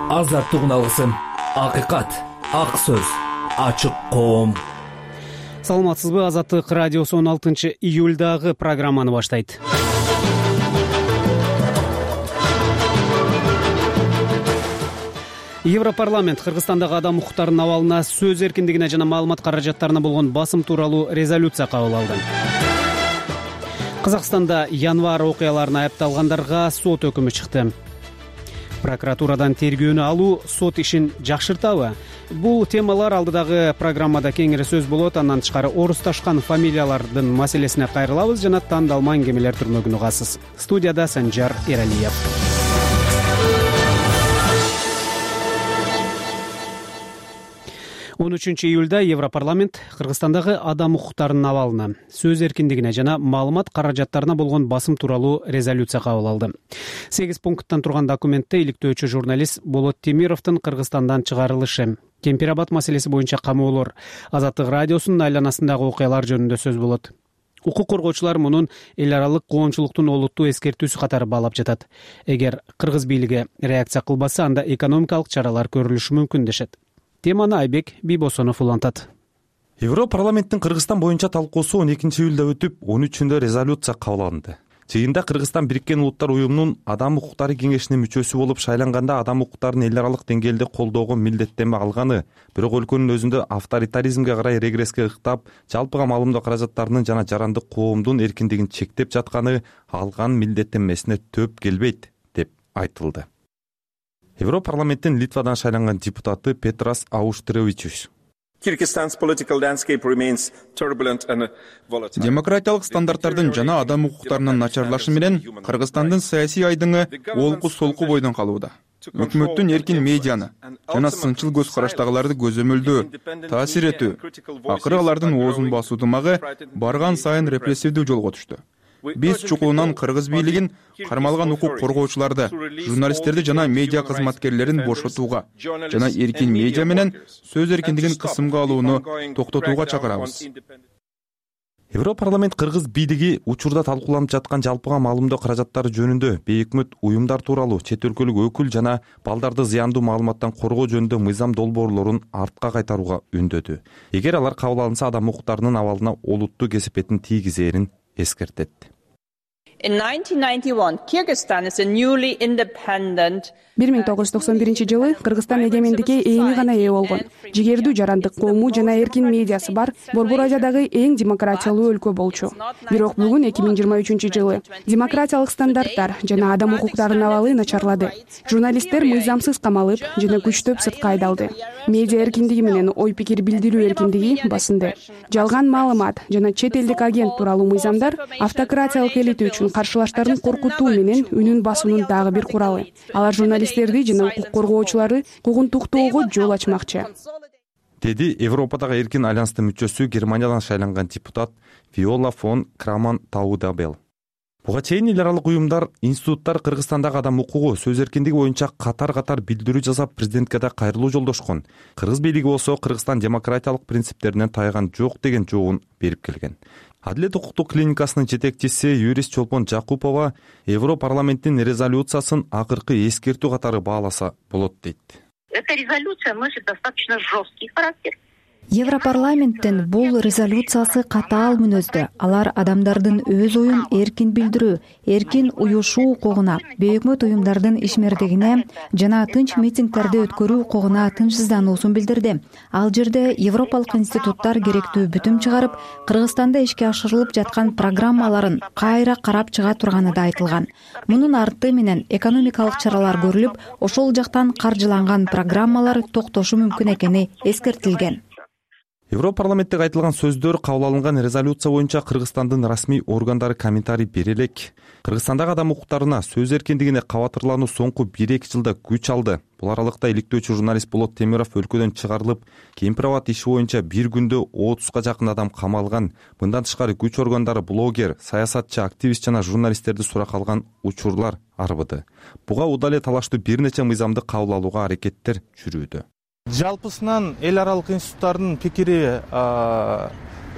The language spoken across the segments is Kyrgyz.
Азаттыгын алгысым, акыйкат, ак сөз, ачык коом. Саламатсызбы, Азаттык радиосу 16-июльдагы программаны баштайт. Европарламент Кыргызстандагы адам укуктарынын абалына, сөз эркиндигине жана маалымат каражаттарына болгон басым тууралуу резолюция кабыл алды. Казакстанда январь окуяларына айыпталгандарга сот өкүмү чыкты. Прокуратурадан тергөөнү алуу сот ишин жакшыртабы? Бул темалар алдыдагы программада кеңири сөз болот. Андан тышкары орусташкан фамилиялардын маселесине кайрылабыз жана тандалма аңгемелер түрмөгүн угасыз. Студияда Санжар Эралиев. 13-июльда Европарламент Кыргызстандагы адам укуктарынын абалына, сөз эркиндигине жана маалымат каражаттарына болгон басым тууралуу резолюция кабыл алды. 8 пункттан турган документте иликтөөчү журналист Болот Темировдун Кыргызстандан чыгарылышы, Кемпир-Абад маселеси боюнча камоолор, Азаттык радиосунун айланасындагы окуялар жөнүндө сөз болот. Укук коргоочулар мунун эл аралык коомчулуктун олуттуу эскертүүсү катары баалап жатат. Эгер кыргыз бийлиги реакция кылбаса, анда экономикалык чаралар көрүлүшү мүмкүн дешет. Теманы Айбек Бибосонов улантат. Европарламенттин Кыргызстан боюнча талкуусу 12-июлда өтүп, 13-үндө резолюция кабыл алынды. Жыйында Кыргызстан Бириккен Улуттар уюмунун адам укуктары кеңешинин мүчөсү болуп шайланганда адам укуктарын эл аралык деңгээлде колдоого милдеттенме алганы, бирок өлкөнүн өзүндө авторитаризмге карай регресске ыктап, жалпыга маалымдоо каражаттарынын жана жарандык коомдун эркиндигин чектеп жатканы алган милдеттенмесине төп келбейт деп айтылды. Европарламенттин Литвадан шайланган депутаты Петрас Ауштревичус. Демократиялык стандарттардын жана адам укуктарынын начарлашы менен Кыргызстандын саясий айдыңы олку-солку бойдон калууда. Өкмөттүн эркин медианы жана сынчыл көз караштагыларды көзөмөлдөө, таасир этүү, акыры алардын оозун басуу дымагы барган сайын репрессивдүү жолго түштү. Биз чукулунан кыргыз бийлигин кармалган укук коргоочуларды, журналисттерди жана медиа кызматкерлерин бошотууга жана эркин медиа менен сөз эркиндигин кысымга алууну токтотууга чакырабыз. Европарламент кыргыз бийлиги учурда талкууланып жаткан жалпыга маалымдоо каражаттары жөнүндө бейөкмөт уюмдар тууралуу чет өлкөлүк өкүл жана балдарды зыяндуу маалыматтан коргоо жөнүндө мыйзам долбоорлорун артка кайтарууга үндөдү. Эгер алар кабыл алынса, адам укуктарынын абалына олуттуу кесепетин тийгизээрин эскертет. In 1991, Kyrgyzstan is a newly independent 1991 Кыргызстан эгемендикке эми гана ээ болгон, жигердүү жарандык коому жана эркин медиасы бар Борбор Азиядагы эң демократиялуу өлкө болчу. Бирок бүгүн 2023 демократиялык стандарттар жана адам укуктарынын абалы начарлады. Журналисттер мыйзамсыз камалып жана күчтөп сыртка айдалды. Медиа эркиндиги менен ой пикир билдирүү эркиндиги басынды. Жалган маалымат жана чет элдик агент тууралуу мыйзамдар автократиялык элита үчүн каршылаштарын коркутуу менен үнүн басуунун дагы бир куралы. Алар журналисттерди жана укук коргоочуларды куугунтуктоого жол ачмакчы, деди Европадагы эркин альянстын мүчөсү Германиядан шайланган депутат Виола фон Краман Таудабел. Буга чейин эл аралык уюмдар, институттар Кыргызстандагы адам укугу, сөз эркиндиги боюнча катар билдирүү жасап, президентке да кайрылуу жолдошкон. Кыргыз бийлиги болсо Кыргызстан демократиялык принциптеринен тайган жок деген жообун берип келген. Адилет укуктук клиникасынын жетекчиси юрист Чолпон Жакупова Европарламенттин резолюциясын акыркы эскертүү катары бааласа болот дейт. Эта резолюция носит достаточно жесткий характер. Европарламенттин бул резолюциясы катаал мүнөздө. Алар адамдардын өз оюн эркин билдирүү, эркин уюшуу укугуна, бейөкмөт уюмдардын ишмердигине жана тынч митингдерди өткөрүү укугуна тынчсыздануусун билдирди. Ал жерде европалык институттар керектүү бүтүм чыгарып, Кыргызстанда ишке ашырылып жаткан программаларын кайра карап чыга турганы да айтылган. Мунун арты менен экономикалык чаралар көрүлүп, ошол жактан каржыланган программалар токтошу мүмкүн экени эскертилген. Европарламентте айтылган сөздөр, кабыл алынган резолюция боюнча Кыргызстандын расмий органдары комментарий бере элек. Кыргызстандагы адам укуктарына, сөз эркиндигине кабатырлануу соңку 1-2 жылда күч алды. Бул аралыкта иликтөөчү журналист Болот Темиров өлкөдөн чыгарылып, Кемпир-Абад иши боюнча бир күндө 30га жакын адам камалган. Мындан тышкары күч органдары блогер, саясатчы, активист жана журналисттерди сурак алган учурлар арбыды. Буга удал эле талаштуу бир нече мыйзамды кабыл алууга аракеттер жүрүүдө. Жалпысынан эл аралык институттардын пикири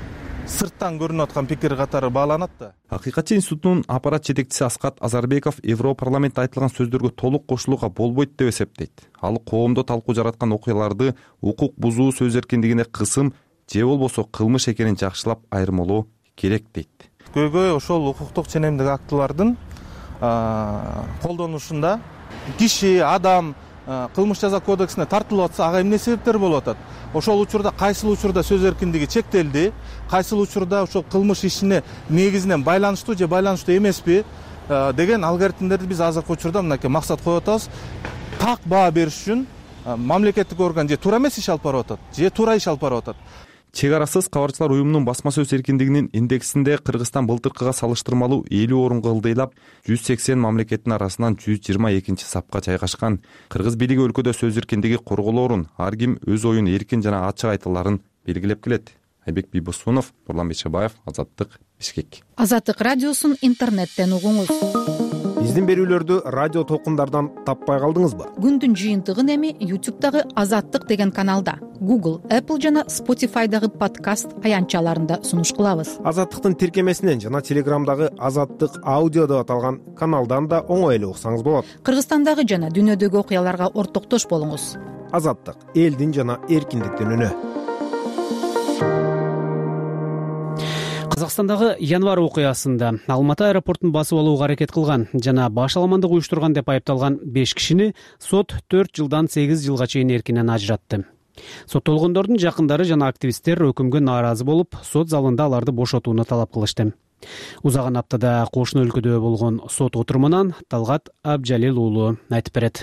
сырттан көрүнүп аткан пикир катары бааланат да. Акыйкатчы институтунун аппарат жетекчиси Аскат Азарбеков Европарламентте айтылган сөздөргө толук кошулууга болбойт деп эсептейт. Ал коомдо талкуу жараткан окуяларды укук бузуу, сөз эркиндигине кысым же болбосо кылмыш экенин жакшылап айырмалоо керек дейт. Көйгөй ошол укуктук ченемдик актылардын колдонушунда киши, адам кылмыш жаза кодексине тартылып атса, ага эмне себептер болуп атат? Ошол учурда кайсыл учурда сөз эркиндиги чектелди, кайсыл учурда ошол кылмыш ишине негизинен байланыштуу же байланыштуу эмеспи деген алгоритмдерди биз азыркы учурда мынакей максат коюп атабыз. Так баа бериш үчүн мамлекеттик орган же туура эмес иш алып барып атат, же туура иш алып барып атат. Чек арасыз кабарчылар уюмунун басма сөз эркиндигинин индексинде Кыргызстан былтыркыга салыштырмалуу 50 орунга ылдыйлап 180 мамлекеттин арасынан 122 сапка жайгашкан. Кыргыз бийлиги өлкөдө сөз эркиндиги корголоорун, ар ким өз оюн эркин жана ачык айта аларын белгилеп келет. Айбек Бийбосунов, Нурлан Бейшебаев, Азаттык, Бишкек. Азаттык радиосун интернеттен угуңуз. Биздин берүүлөрдү радио толкундардан таппай калдыңызбы? Күндүн жыйынтыгын эми YouTube'дагы Азаттык деген каналда, Google, Apple жана Spotify'дагы подкаст аянтчаларында сунуш кылабыз. Азаттыктын тиркемесинен жана Телеграмдагы Азаттык аудио деп аталган каналдан да оңой эле уксаңыз болот. Кыргызстандагы жана дүйнөдөгү окуяларга ортоктош болуңуз. Азаттык — элдин жана эркиндиктин үнү. Казакстандагы январь окуясында Алматы аэропортун басып алууга аракет кылган жана башаламандык уюштурган деп айыпталган 5 кишини сот 4 жылдан 8 жылга чейин эркинен ажыратты. Соттолгондордун жакындары жана активисттер өкүмгө нааразы болуп, сот залында аларды бошотууну талап кылышты. Узаган аптада кошуна өлкөдө болгон сот отурумунан Талгат Абжалил уулу айтып берет.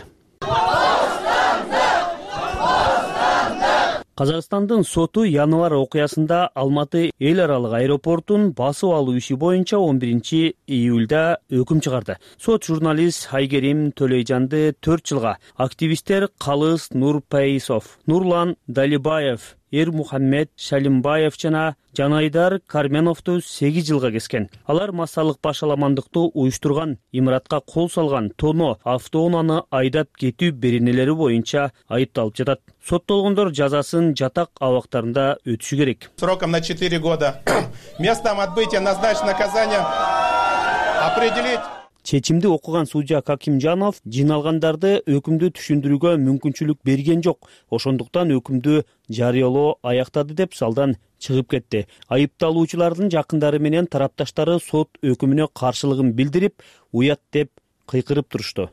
Казакстандын соту январь окуясында Алматы эл аралык аэропортун басып алуу иши боюнча 11 июлда өкүм чыгарды. Сот журналист Айгерим Төлөйжанды 4 жылга, активисттер Калыс Нурпейисов, Нурлан Далибаев, Мухаммед Шалимбаев жана Жанайдар Карменовду 8 жылга кескен. Алар массалык башаламандыкты уюштурган, имаратка кол салган, тоно, автоунааны айдап кетүү беренелери боюнча айыпталып жатат. Соттолгондор жазасын жатак абактарында өтүшү керек. Сроком на 4 года. Местом отбытия назначено наказание определить. Чечимди окуган судья Какимжанов жиналгандарды өкүмдү түшүндүрүүгө мүмкүнчүлүк берген жок. Ошондуктан өкүмдү жарыялоо аяктады деп залдан чыгып кетти. Айыпталуучулардын жакындары менен тарапташтары сот өкүмүнө каршылыгын билдирип, уят деп кыйкырып турушту.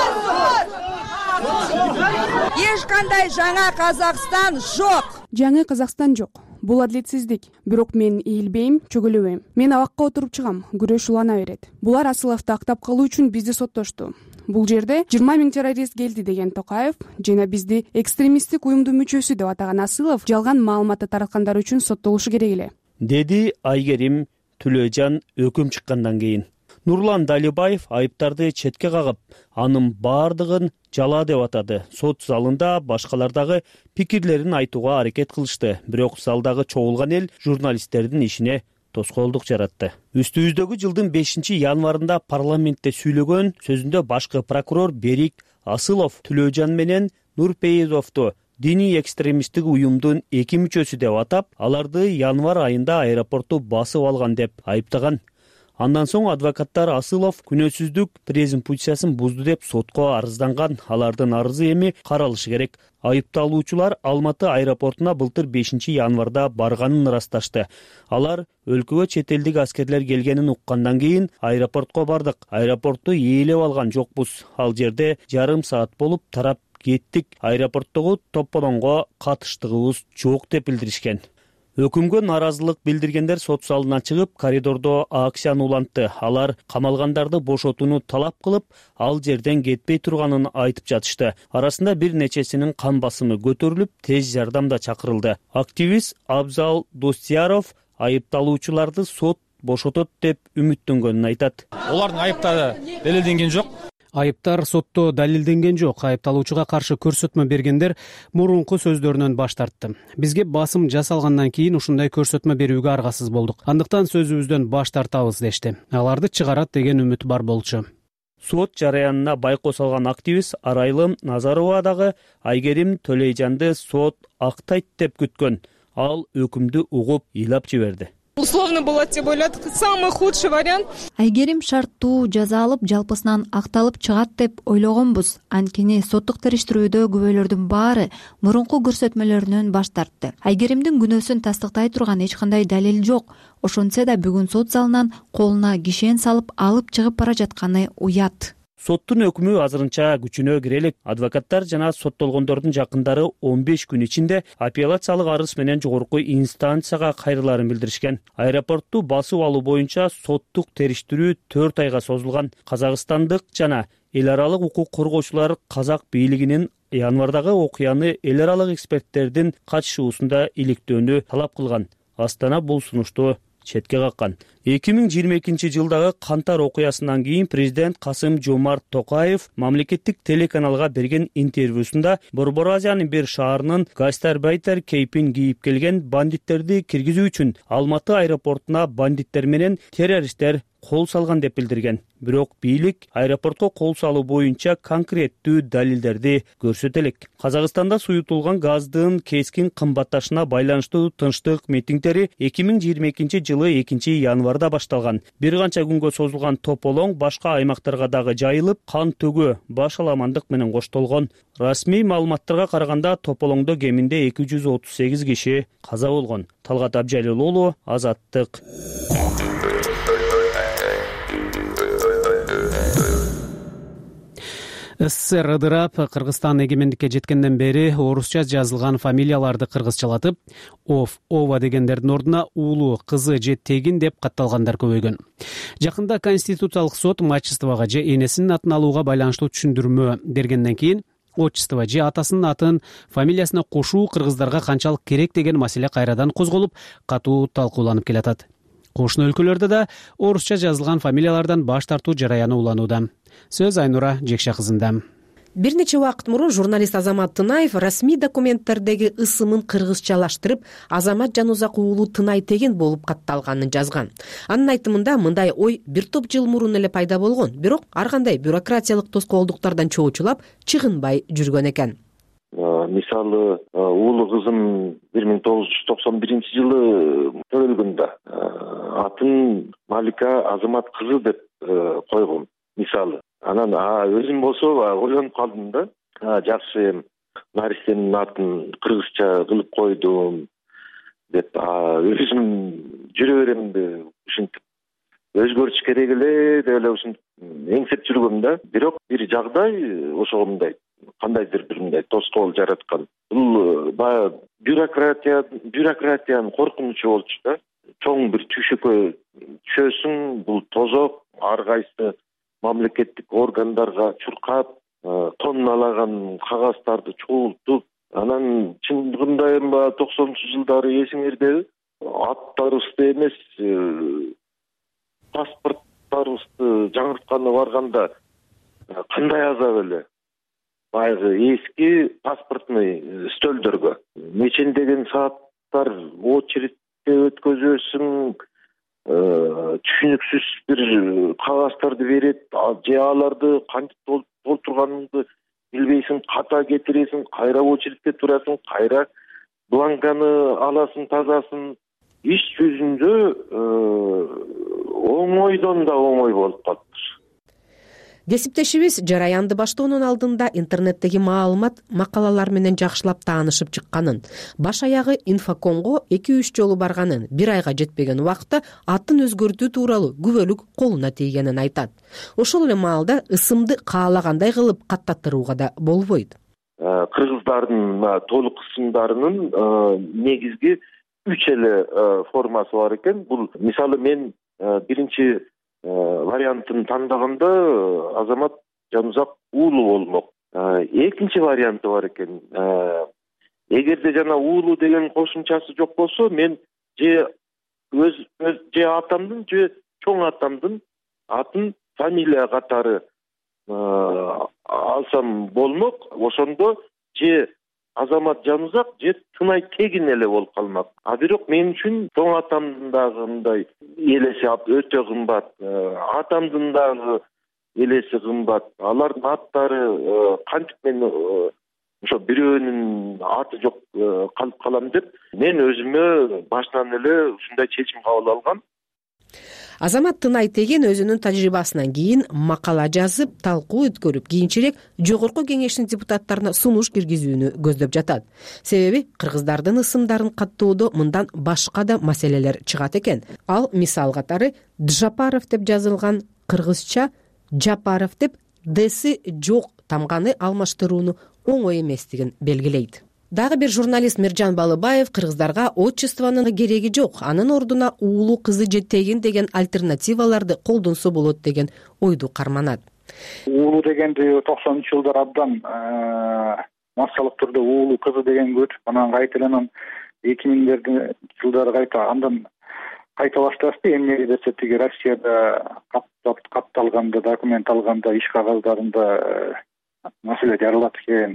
Эч кандай жаңа Казакстан жок. Жаңы Казакстан жок. Бул адилетсиздик. Бирок мен ийилбейм, чөгөлөбөйм. Мен абакка отуруп чыгам, күрөш улана берет. Булар Асыловду актап калуу үчүн бизди соттошту. Бул жерде 20 000 террорист келди деген Токаев жана бизди экстремисттик уюмдун мүчөсү деп атаган Асылов жалган маалыматты тараткандар үчүн соттолушу керек эле, деди Айгерим Төлөйжан өкүм чыккандан кийин. Нурлан Далибаев айыптарды четке кагып, анын баардыгын жала деп атады. Сот залында башкалардагы пикирлерин айтууга аракет кылышты, бирок залдагы чогулган эл журналисттердин ишине тоскоолдук жаратты. Үстүбүздөгү жылдын 5 январында парламентте сүйлөгөн сөзүндө башкы прокурор Берик Асылов Төлөйжан менен Нурпейизовду диний экстремисттик уюмдун 2 мүчөсү деп атап, аларды январь айында аэропортту басып алган деп айыптаган. Андан соң адвокаттар Асылов күнөөсүздүк презумпциясын бузду деп сотко арызданган. Алардын арызы эми каралышы керек. Айыпталуучулар Алматы аэропортуна былтыр 5 январда барганын ырасташты. Алар өлкөгө чет элдик аскерлер келгенин уккандан кийин аэропортко бардык. Аэропортту ээлеп алган жокпуз. Ал жерде жарым саат болуп тарап кеттик. Аэропорттогу топполонго катыштыгыбыз жок деп билдиришкен. Өкүмгө нааразылык билдиргендер сот залына чыгып, коридордо акцияны улантты. Алар камалгандарды бошотууну талап кылып, ал жерден кетпей турганын айтып жатышты. Арасында бир нечесинин кан басымы көтөрүлүп, тез жардам да чакырылды. Активист Абзал Достияров айыпталуучуларды сот бошотот деп үмүттөнгөнүн айтат. Олардын айыптары далилденген жок. Айыптар сотто далилденген жок. Айыпталуучуга каршы көрсөтмө бергендер мурунку сөздөрүнөн баш тартты. Бизге басым жасалгандан кийин ушундай көрсөтмө берүүгө аргасыз болдук. Андыктан сөзүбүздөн баш тартабыз дешти. Аларды чыгарат деген үмүт бар болчу. Сот жараянына байкоо салган активист Арайлым Назарова дагы Айгерим Төлөйжанды сот актайт деп күткөн. Ал өкүмдү угуп ыйлап жиберди. Условно болот деп ойладык. Самый худший вариант. Айгерим шарттуу жаза алып жалпысынан акталып чыгат деп ойлогонбуз. Анткени соттук териштирүүдө күбөлөрдүн баары мурунку көрсөтмөлөрүнөн баш тартты. Айгеримдин күнөөсүн тастыктай турган эч кандай далил жок. Ошентсе да бүгүн сот залынан колуна кишен салып алып чыгып бара жатканы уят. Соттун өкүмү азырынча күчүнө кире элек. Адвокаттар жана соттолгондордун жакындары 15 күн ичинде апелляциялык арыз менен жогорку инстанцияга кайрыларын билдиришкен. Аэропортту басып алуу боюнча соттук териштирүү 4 айга созулган. Казакстандык жана эл аралык укук коргоочулар казак бийлигинин январдагы окуяны эл аралык эксперттердин катышуусунда иликтөөнү талап кылган. Астана бул сунушту четке каккан. 2022 жылдагы кантар окуясынан кийин президент Касым-Жомарт Токаев мамлекеттик телеканалга берген интервьюсунда Борбор Азиянын бир шаарынын гастарбайтер кейпин кийип келген бандиттерди киргизүү үчүн Алматы аэропортуна бандиттер менен террористтер кол салган деп билдирген. Бирок бийлик аэропортко кол салуу боюнча конкреттүү далилдерди көрсөтө элек. Казакстанда суютулган газдын кескин кымбатташына байланыштуу тынчтык митингдери 2022 жылы 2-январда башталган. Бир канча күнгө созулган тополоң башка аймактарга дагы жайылып, кан төгүү, баш аламандык менен коштолгон. Расмий маалыматтарга караганда тополоңдо кеминде 238 киши каза болгон. Талгат Абжалил уулу, Азаттык. СССР ыдырап, Кыргызстан эгемендикке жеткенден бери орусча жазылган фамилияларды кыргызчалатып, ова дегендердин ордуна уулу, кызы же тегин деп катталгандар көбөйгөн. Жакында Конституциялык сот мачествого же энесинин атын алууга байланыштуу түшүндүрмө бергенден кийин отчество же атасынын атын фамилиясына кошуу кыргыздарга канчалык керек деген маселе кайрадан козголуп, катуу талкууланып келатат. Кошуна өлкөлөрдө да орусча жазылган фамилиялардан баш тартуу жараяны уланууда. Сөз Айнура Жекше кызында. Бир нече убакыт мурун журналист Азамат Тынаев расмий документтердеги ысымын кыргызчалаштырып, Азамат Жанузак уулу Тынай Тегин болуп катталганын жазган. Анын айтымында мындай ой бир топ жыл мурун эле пайда болгон, бирок ар кандай бюрократиялык тоскоолдуктардан чоочулап чыгынбай жүргөн экен. Мисалы, уулу кызым 1991 жылы төрөлгөндө атын Малика Азамат кызы деп койгом. Мисалы, анан өзүм болсо ойлонуп калдым да, жакшы наристенин атын кыргызча кылып койдум деп өзүм жүрө беремди ушинтип. Өзгөртүш керек эле деп эле ушинтип эңсеп жүргөм да. Бирок бир жагдай ошого мындай кандайдыр бир мындай тоскоол жараткан. Бул баягы бюрократиянын коркунучу болчу да. Чоң бир түйшөккө түшөсүң, бул тозок, ар кайсы мамлекеттик органдарга чуркап, тонналаган кагаздарды чогултуп, анан чындыгында эми 90-жылдары эсиңердеби, аттарыбызды эмес, паспорттарыбызды жаңыртканы барганда кандай азап эле. Баягы эски паспортный стөлдөргө нечендеген сааттар очередте өткөзөсүң, түшүнүксүз бир кагаздарды берет, же аларды кантип толтурганыңды билбейсиң, ката кетиресиң, кайра очередте турасың, кайра бланканы аласың, тазасын. Иш жүзүндө оңойдон да оңой болуп калыптыр. Кесиптешибиз жараянды баштоонун алдында интернеттеги маалымат, макалалар менен жакшылап таанышып чыкканын, баш аягы инфокомго 2-3 жолу барганын, 1 айга жетпеген убакта атын өзгөртүү тууралуу күбөлүк колуна тийгенин айтат. Ошол эле маалда ысымды каалагандай кылып каттаттырууга да болбойт. Кыргыздардын толук ысымдарынын негизги 3 эле формасы бар экен. Бул мисалы мен биринчи вариантын тандаганда Азамат Жанузак уулу болмок. Экинчи варианты бар экен. Эгерде жана уулу деген кошумчасы жок болсо, мен же же атамдын, же чоң атамдын атын фамилия катары алсам болмок. Ошондо же Азамат Жанузак же Тынай Тегин эле болуп калмак. Бирок мен үчүн чоң атамдын дагы мындай элеси өтө кымбат, атамдын дагы элеси кымбат. Алардын аттары кантип мен ошо бирөөнүн аты жок калып калам деп мен өзүмө башынан эле ушундай чечим кабыл алгам. Азамат Тынай Теген өзүнүн тажрыйбасынан кийин макала жазып, талкуу өткөрүп, кийинчерээк жогорку кеңештин депутаттарына сунуш киргизүүнү көздөп жатат. Себеби кыргыздардын ысымдарын каттоодо мындан башка да маселелер чыгат экен. Ал мисал катары Джапаров деп жазылган кыргызча Жапаров деп дэси жок тамганы алмаштырууну оңой эместигин белгилейт. Дагы бир журналист Миржан Балыбаев кыргыздарга отчествонун кереги жок, анын ордуна уулу кызы же тегин деген альтернативаларды колдонсо болот деген ойду карманат. Уулу дегенди 90-жылдар абдан массалык түрдө уулу кызы деген көчүп, анан кайтадан 2000 жылдары андан кайта башташты. Эмне десе тиги Россияда катталганда, документ алганда, иш кагаздарында маселе жаралат экен.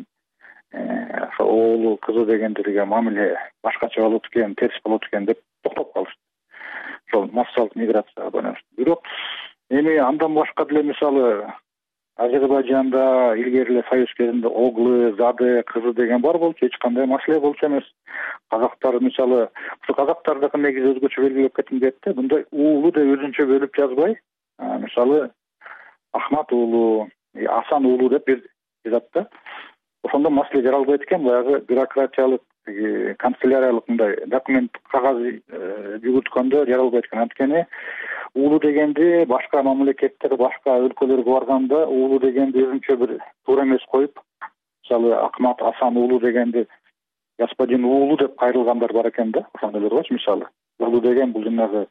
Оолу кызы дегендерге мамиле башкача болот экен, терс болот экен деп токтоп калышты. Ошол массалык миграцияга байланыштуу. Бирок эми андан башка деле мисалы Азербайжанда илгери эле Союз кезинде оглы, зады кызы деген бар болчу, эч кандай маселе болчу эмес. Казактар мисалы, ушу казактардыкы негизи өзгөчө белгилеп кетим дейт да, мындай уулу деп өзүнчө бөлүп жазбай, мисалы Ахмат уулу, Асан уулу деп жазат да. Ошондо маселе жаралбайт экен, баягы бюрократиялык, канцеляриялык мындай документ кагаз жүгүрткөндө жаралбайт экен. Анткени уулу дегенди башка мамлекеттер, башка өлкөлөргө барганда уулу дегенди өзүнчө бир туура эмес коюп, мисалы Ахмат Асан уулу дегенди господин уулу деп кайрылгандар бар экен да. Ошондойлор болчу мисалы. Уулу деген бул жанагы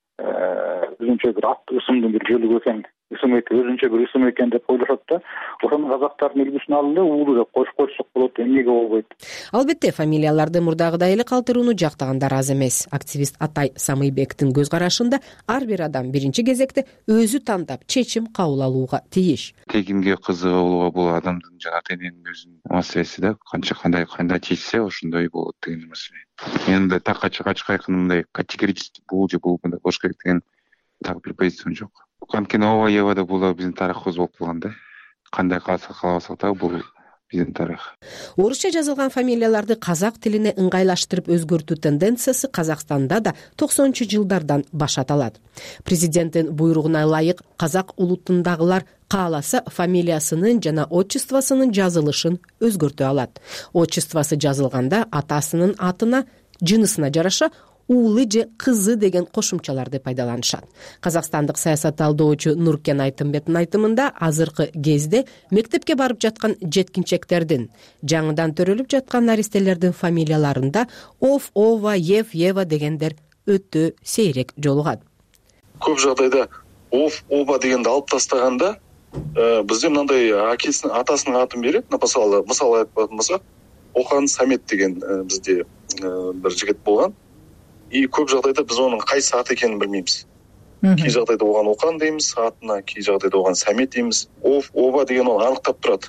өзүнчө бир ат ысымдын бир жөлүгү экен, өзүнчө бир ысым экен деп ойлошот да. Ошону казактардын үлгүсүн алып эле уулу деп коюшсок болот, эмнеге болбойт? Албетте, фамилияларды мурдагыдай эле калтырууну жактагандар аз эмес. Активист Атай Самыйбектин көз карашында ар бир адам биринчи кезекте өзү тандап чечим кабыл алууга тийиш. Тегинге кызы болууга бул адамдын жана ата-эненин өзүнүн маселеси да. Кандай чечсе ошондой болот деген маселе. Мен мындай так ачык айкын мындай категорически бул же бул мындай болуш керек деген так бир позициям жок. Анткени ооба Евада бул биздин тарыхыбыз болуп калган да. Кандай кааласак да бул биздин тарых. Орусча жазылган фамилияларды казак тилине ыңгайлаштырып өзгөртүү тенденциясы Казакстанда да 90-жылдардан башат алат. Президенттин буйругуна ылайык казак улутундагылар кааласа фамилиясынын жана отчествосунун жазылышын өзгөртө алат. Отчествосы жазылганда атасынын атына, жынысына жараша уулу же кызы деген кошумчаларды пайдаланышат. Казакстандык саясат талдоочу Нуркен Айтымбеттин айтымында азыркы кезде мектепке барып жаткан жеткинчектердин, жаңыдан төрөлүп жаткан наристелердин фамилияларында Ов, Ова, Ев, Ева дегендер өтө сейрек жолугат. Көп жагдайда Ов, Ова дегенди алып тастаганда бизде мындай атасынын атын берет. Мисалы айтпадым болсок, Охан Самет деген бизде бир жигит болгон. И көп жагдайда биз онун кайсы ат экенин билбейбиз. Кей жагдайда оган Окан дейбиз атына, кей жагдайда оган Самет дейбиз. Оба деген ол аныктап турат.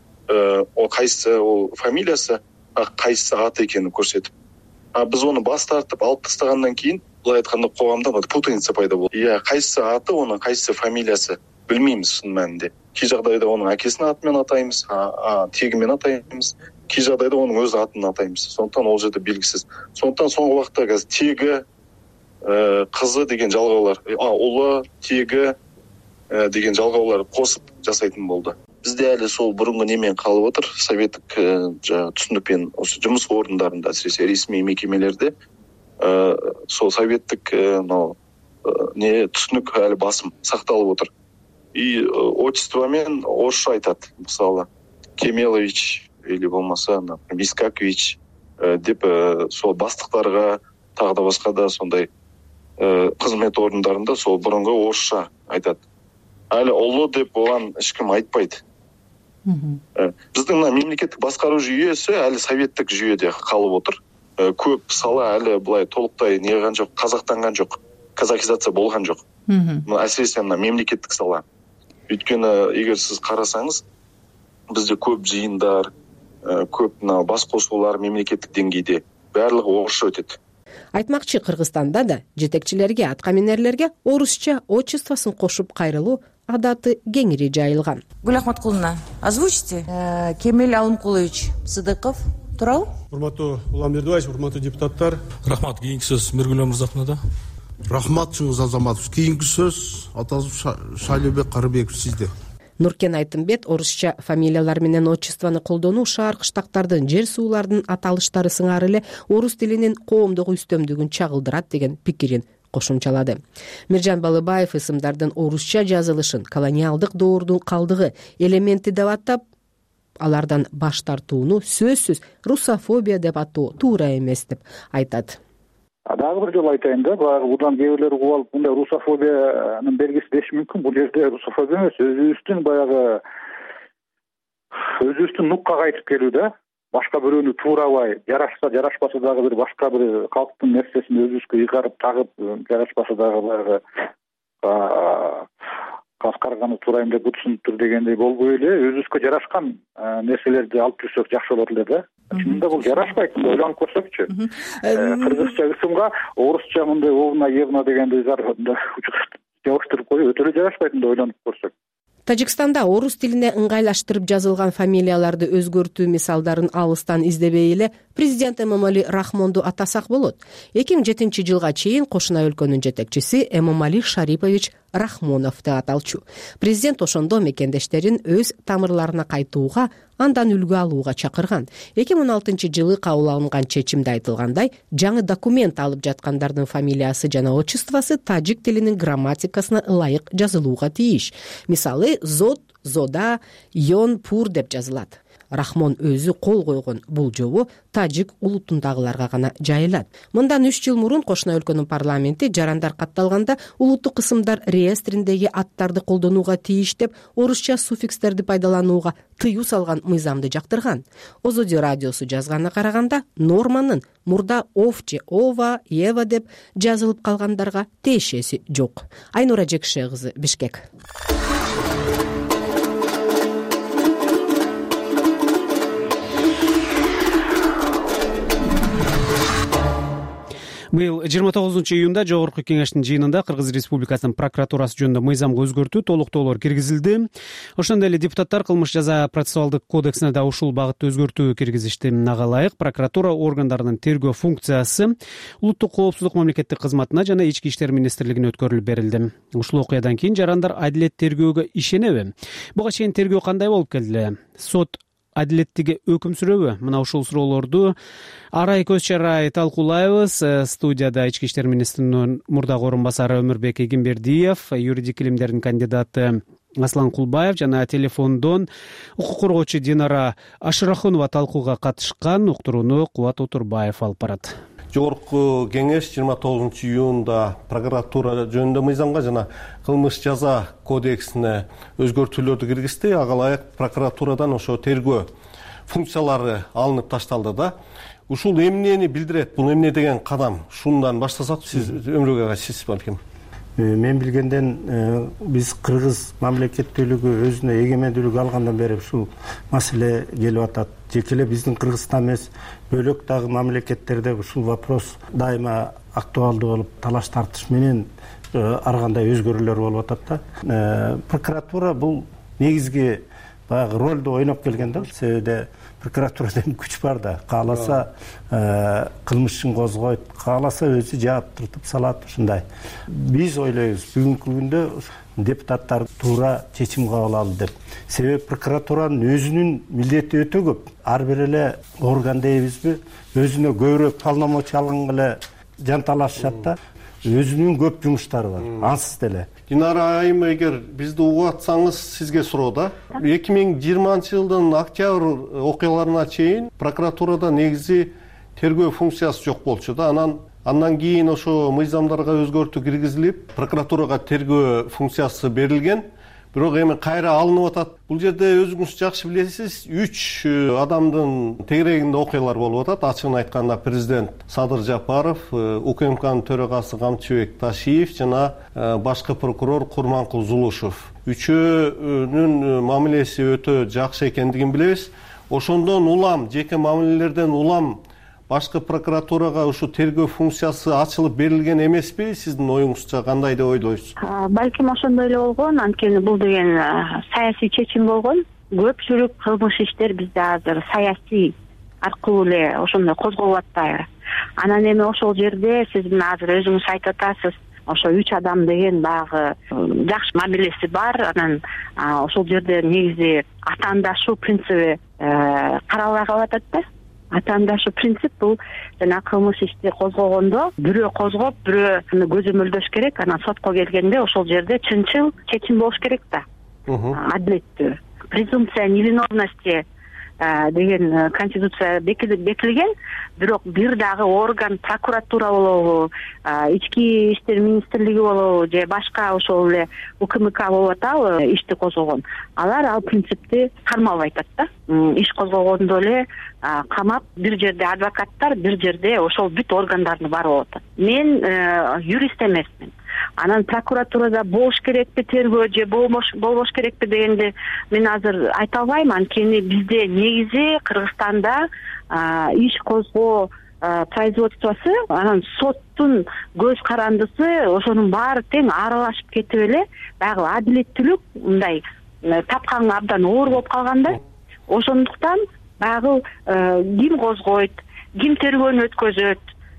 О кайсы ол фамилиясы, кайсы аты экенин көрсөтүп. Биз оны бас тартып алып тастагандан кийин, булай айтканда коомдо путаница пайда болот. Кайсы аты, онун кайсы фамилиясы билмейбиз шын мәнинде. Кей жагдайда онун акесинин аты менен атайбыз, теги менен атайбыз. Кей жагдайда онун өз атын атайбыз. Сондуктан ол жерде белгисиз. Сондуктан соңку убакта қазір теги, кызы деген жалгаулар, улы, теги деген жалгаулар косуп жасайтын болду. Бизде әлі сол бұрынғы немен қалып отыр. Советтік түсінікпен осы жұмыс орындарында, әсіресе ресми мекемелерде сол советтік түсінік әлі басым сақталып отыр. И отчествомен орысша айтады. Мысалы, Кемелович или болмаса Вискакович деп сол бастықтарға, тағы да басқа да сондай қызмет орындарында сол бұрынғы орысша айтады. Әлі ұлы деп оған ешкім айтпайды. Біздің мемлекеттік басқару жүйесі әлі советтік жүйеде қалып отыр. Көп сала әлі бұлай толықтай неған жоқ, қазақтанған жоқ, казахизация болған жоқ. Әсіресе мемлекеттік сала. Өйткені егер сіз қарасаңыз, бізде көп жиындар, көп бас қосулар мемлекеттік деңгейде барлығы орысша өтеді. Айтмакчы, Кыргызстанда да жетекчилерге, аткаминерлерге орусча отчествосын кошуп кайрылуу адаты кеңири жайылган. Гүл Ахматкуловна, озвучьте. Кемел Алымкулович Сыдыков, туурабы? Урматтуу Улам Бердибаевич, урматтуу депутаттар. Рахмат. Кийинки сөз Миргүл Мырзахунада. Рахмат Чыңгыз Азаматович. Кийинки сөз Атазов Шайлообек Карыбеков сизде. Нуркен Айтымбет орусча фамилиялар менен отчествону колдонуу шаар кыштактардын, жер суулардын аталыштары сыңары эле орус тилинин коомдук үстөмдүгүн чагылдырат деген пикирин кошумчалады. Миржан Балыбаев ысымдардын орусча жазылышын колониалдык доордун калдыгы элементи деп атап, алардан баш тартууну сөзсүз русофобия деп атоо туура эмес деп айтат. Дагы бир жолу айтайын да, баягы будан кээ бирлер угуп алып, мындай русофобиянын белгиси деши мүмкүн. Бул жерде русофобия эмес, өзүбүздүн нукка кайтып келүү да. Башка бирөөнү туурабай, жарашса, жарашпаса дагы бир башка бир калктын нерсесин өзүбүзгө ыйгарып тагып, жарашпаса дагы баягы каз карганы туурайм деп бутсунуптур дегендей болбой эле, өзүбүзгө жарашкан нерселерди алып жүрсөк жакшы болот эле да. Чынында бул жарашпайт, ойлонуп көрсөкчү. Кыргызча ысымга орусча мындай овна евна дегендей жабыштырып коюу өтө эле жарашпайт, ойлонуп көрсөк. Тажикстанда орус тилине ыңгайлаштырып жазылган фамилияларды өзгөртүү мисалдарын алыстан издебей эле президент Эмомали Рахмонду атасак болот. 2007 жылга чейин кошуна өлкөнүн жетекчиси Эмомали Шарипович Рахмонов деп аталчу. Президент ошондо мекендештерин өз тамырларына кайтууга, андан үлгү алууга чакырган. 2016 жылы кабыл алынган чечимде айтылгандай, жаңы документ алып жаткандардын фамилиясы жана отчествосы тажик тилинин грамматикасына ылайык жазылууга тийиш. Мисалы, зод, зода, йон, пур деп жазылат. Рахмон өзү кол койгон бул жобо тажик улутундагыларга гана жайылат. Мындан 3 жыл мурун кошуна өлкөнүн парламенти жарандар катталганда улуттук ысымдар реестриндеги аттарды колдонууга тийиш деп орусча суффикстерди пайдаланууга тыюу салган мыйзамды жактырган. Озодио радиосу жазганына караганда, норманын мурда ов же ова, ева деп жазылып калгандарга тиешеси жок. Айнура Жекше кызы, Бишкек. Быйыл 29 июнда Жогорку кеңештин жыйынында Кыргыз Республикасынын прокуратурасы жөнүндө мыйзамга өзгөртүү, толуктоолор киргизилди. Ошондой эле депутаттар кылмыш жаза процессуалдык кодексине да ушул багытта өзгөртүү киргизишти. Ага ылайык прокуратура органдарынын тергөө функциясы улуттук коопсуздук мамлекеттик кызматына жана ички иштер министрлигине өткөрүлүп берилди. Ушул окуядан кийин жарандар адилет тергөөгө ишенеби? Буга чейин тергөө кандай болуп келди? Сот адилеттиги өкүм сүрөбү? Мына ушул суроолорду арай көз чарай талкуулайбыз. Студияда ички иштер министринин мурдагы орун басары Өмүрбек Эгимбердиев, юридик илимдердин кандидаты Аслан Кулбаев жана телефондон укук коргоочу Динара Ашырахунова талкууга катышкан. Уктурууну Кубат Отурбаев алып барат. Жогорку кеңеш 29 июнда прокуратура жөнүндө мыйзамга жана кылмыш жаза кодексине өзгөртүүлөрдү киргизди. Ага ылайык прокуратурадан ошо тергөө функциялары алынып ташталды да. Ушул эмнени билдирет? Бул эмне деген кадам? Шундан баштасак, сиз Өмүрбек ага, сиз балким. Мен билгенден биз кыргыз мамлекеттүүлүгү өзүнө эгемендүүлүк алгандан бери ушул маселе келип атат. Жеке эле биздин Кыргызстан эмес, бөлөк дагы мамлекеттерде ушул вопрос дайыма актуалдуу болуп, талаш тартыш менен ар кандай өзгөрүүлөр болуп атат да. Прокуратура бул негизги баягы ролду ойноп келген да. Себеби прокуратурадан күч бар да. Кааласа кылмышын козгойт, кааласа өзү жаап тартып салат, ушундай. Биз ойлойбуз, бүгүнкү күндө депутаттар туура чечим кабыл алды деп. Себеби прокуратуранын өзүнүн милдети өтө көп. Ар бир эле орган дейбизби, өзүнө көбүрөөк полномочия алганга эле жанталашышат да. Өзүнүн көп жумуштары бар, ансыз деле. Динара айым, эгер бизди угуп атсаңыз, сизге суроо да. 2020 жылдын октябрь окуяларына чейин прокуратурада негизи тергөө функциясы жок болчу да. Андан кийин ошо мыйзамдарга өзгөртүү киргизилип, прокуратурага тергөө функциясы берилген. Бирок эми кайра алынып атат. Бул жерде өзүңүз жакшы билесиз, 3 адамдын тегерегинде окуялар болуп атат. Ачыгын айтканда президент Садыр Жапаров, УКМКнын төрагасы Камчыбек Ташиев жана башкы прокурор Курманкул Зулушев. Үчөөнүн мамилеси өтө жакшы экендигин билебиз. Ошондон улам, жеке мамилелерден улам башкы прокуратурага ушу тергөө функциясы ачылып берилген эмеспи? Сиздин оюңузча кандай деп ойлойсуз? Балким ошондой эле болгон. Анткени бул деген саясий чечим болгон. Көпчүлүк кылмыш иштер бизде азыр саясий аркылуу эле ошондой козголуп атпайбы? Анан эми ошол жерде сиз мына азыр өзүңүз айтып атасыз, ошо 3 адам деген баягы жакшы мамилеси бар. Анан ошол жерде негизи атаандашуу принциби каралбай калып атат да. Атаандашуу принцип бул жана кылмыш ишти козгогондо бирөө козгоп, бирөө көзөмөлдөш керек. Анан сотко келгенде ошол жерде чынчыл чечим болуш керек да. Адилеттүү. Презумпция невиновности деген конституция бекилген, бирок бир дагы орган, прокуратура болобу, ички иштер министрлиги болобу же башка ошол эле УКМК болуп атабы ишти козгогон. Алар ал принципти кармалбай атат да. Иш козгогондо эле камап, бир жерде адвокаттар, бир жерде ошол бүт органдардын баары болуп атат. Мен юрист эмесмин. Анан прокуратурада болуш керекпи тергөө же болбош керекпи дегенде мен азыр айта албайм. Анткени бизде негизи Кыргызстанда иш козгоо производствосу, анан соттун көз карандысы ошонун баары тең аралашып кетип эле, баягы адилеттүүлүк мындай тапканга абдан оор болуп калганда, ошондуктан баягы ким козгойт, ким тергөөнү өткөзөт,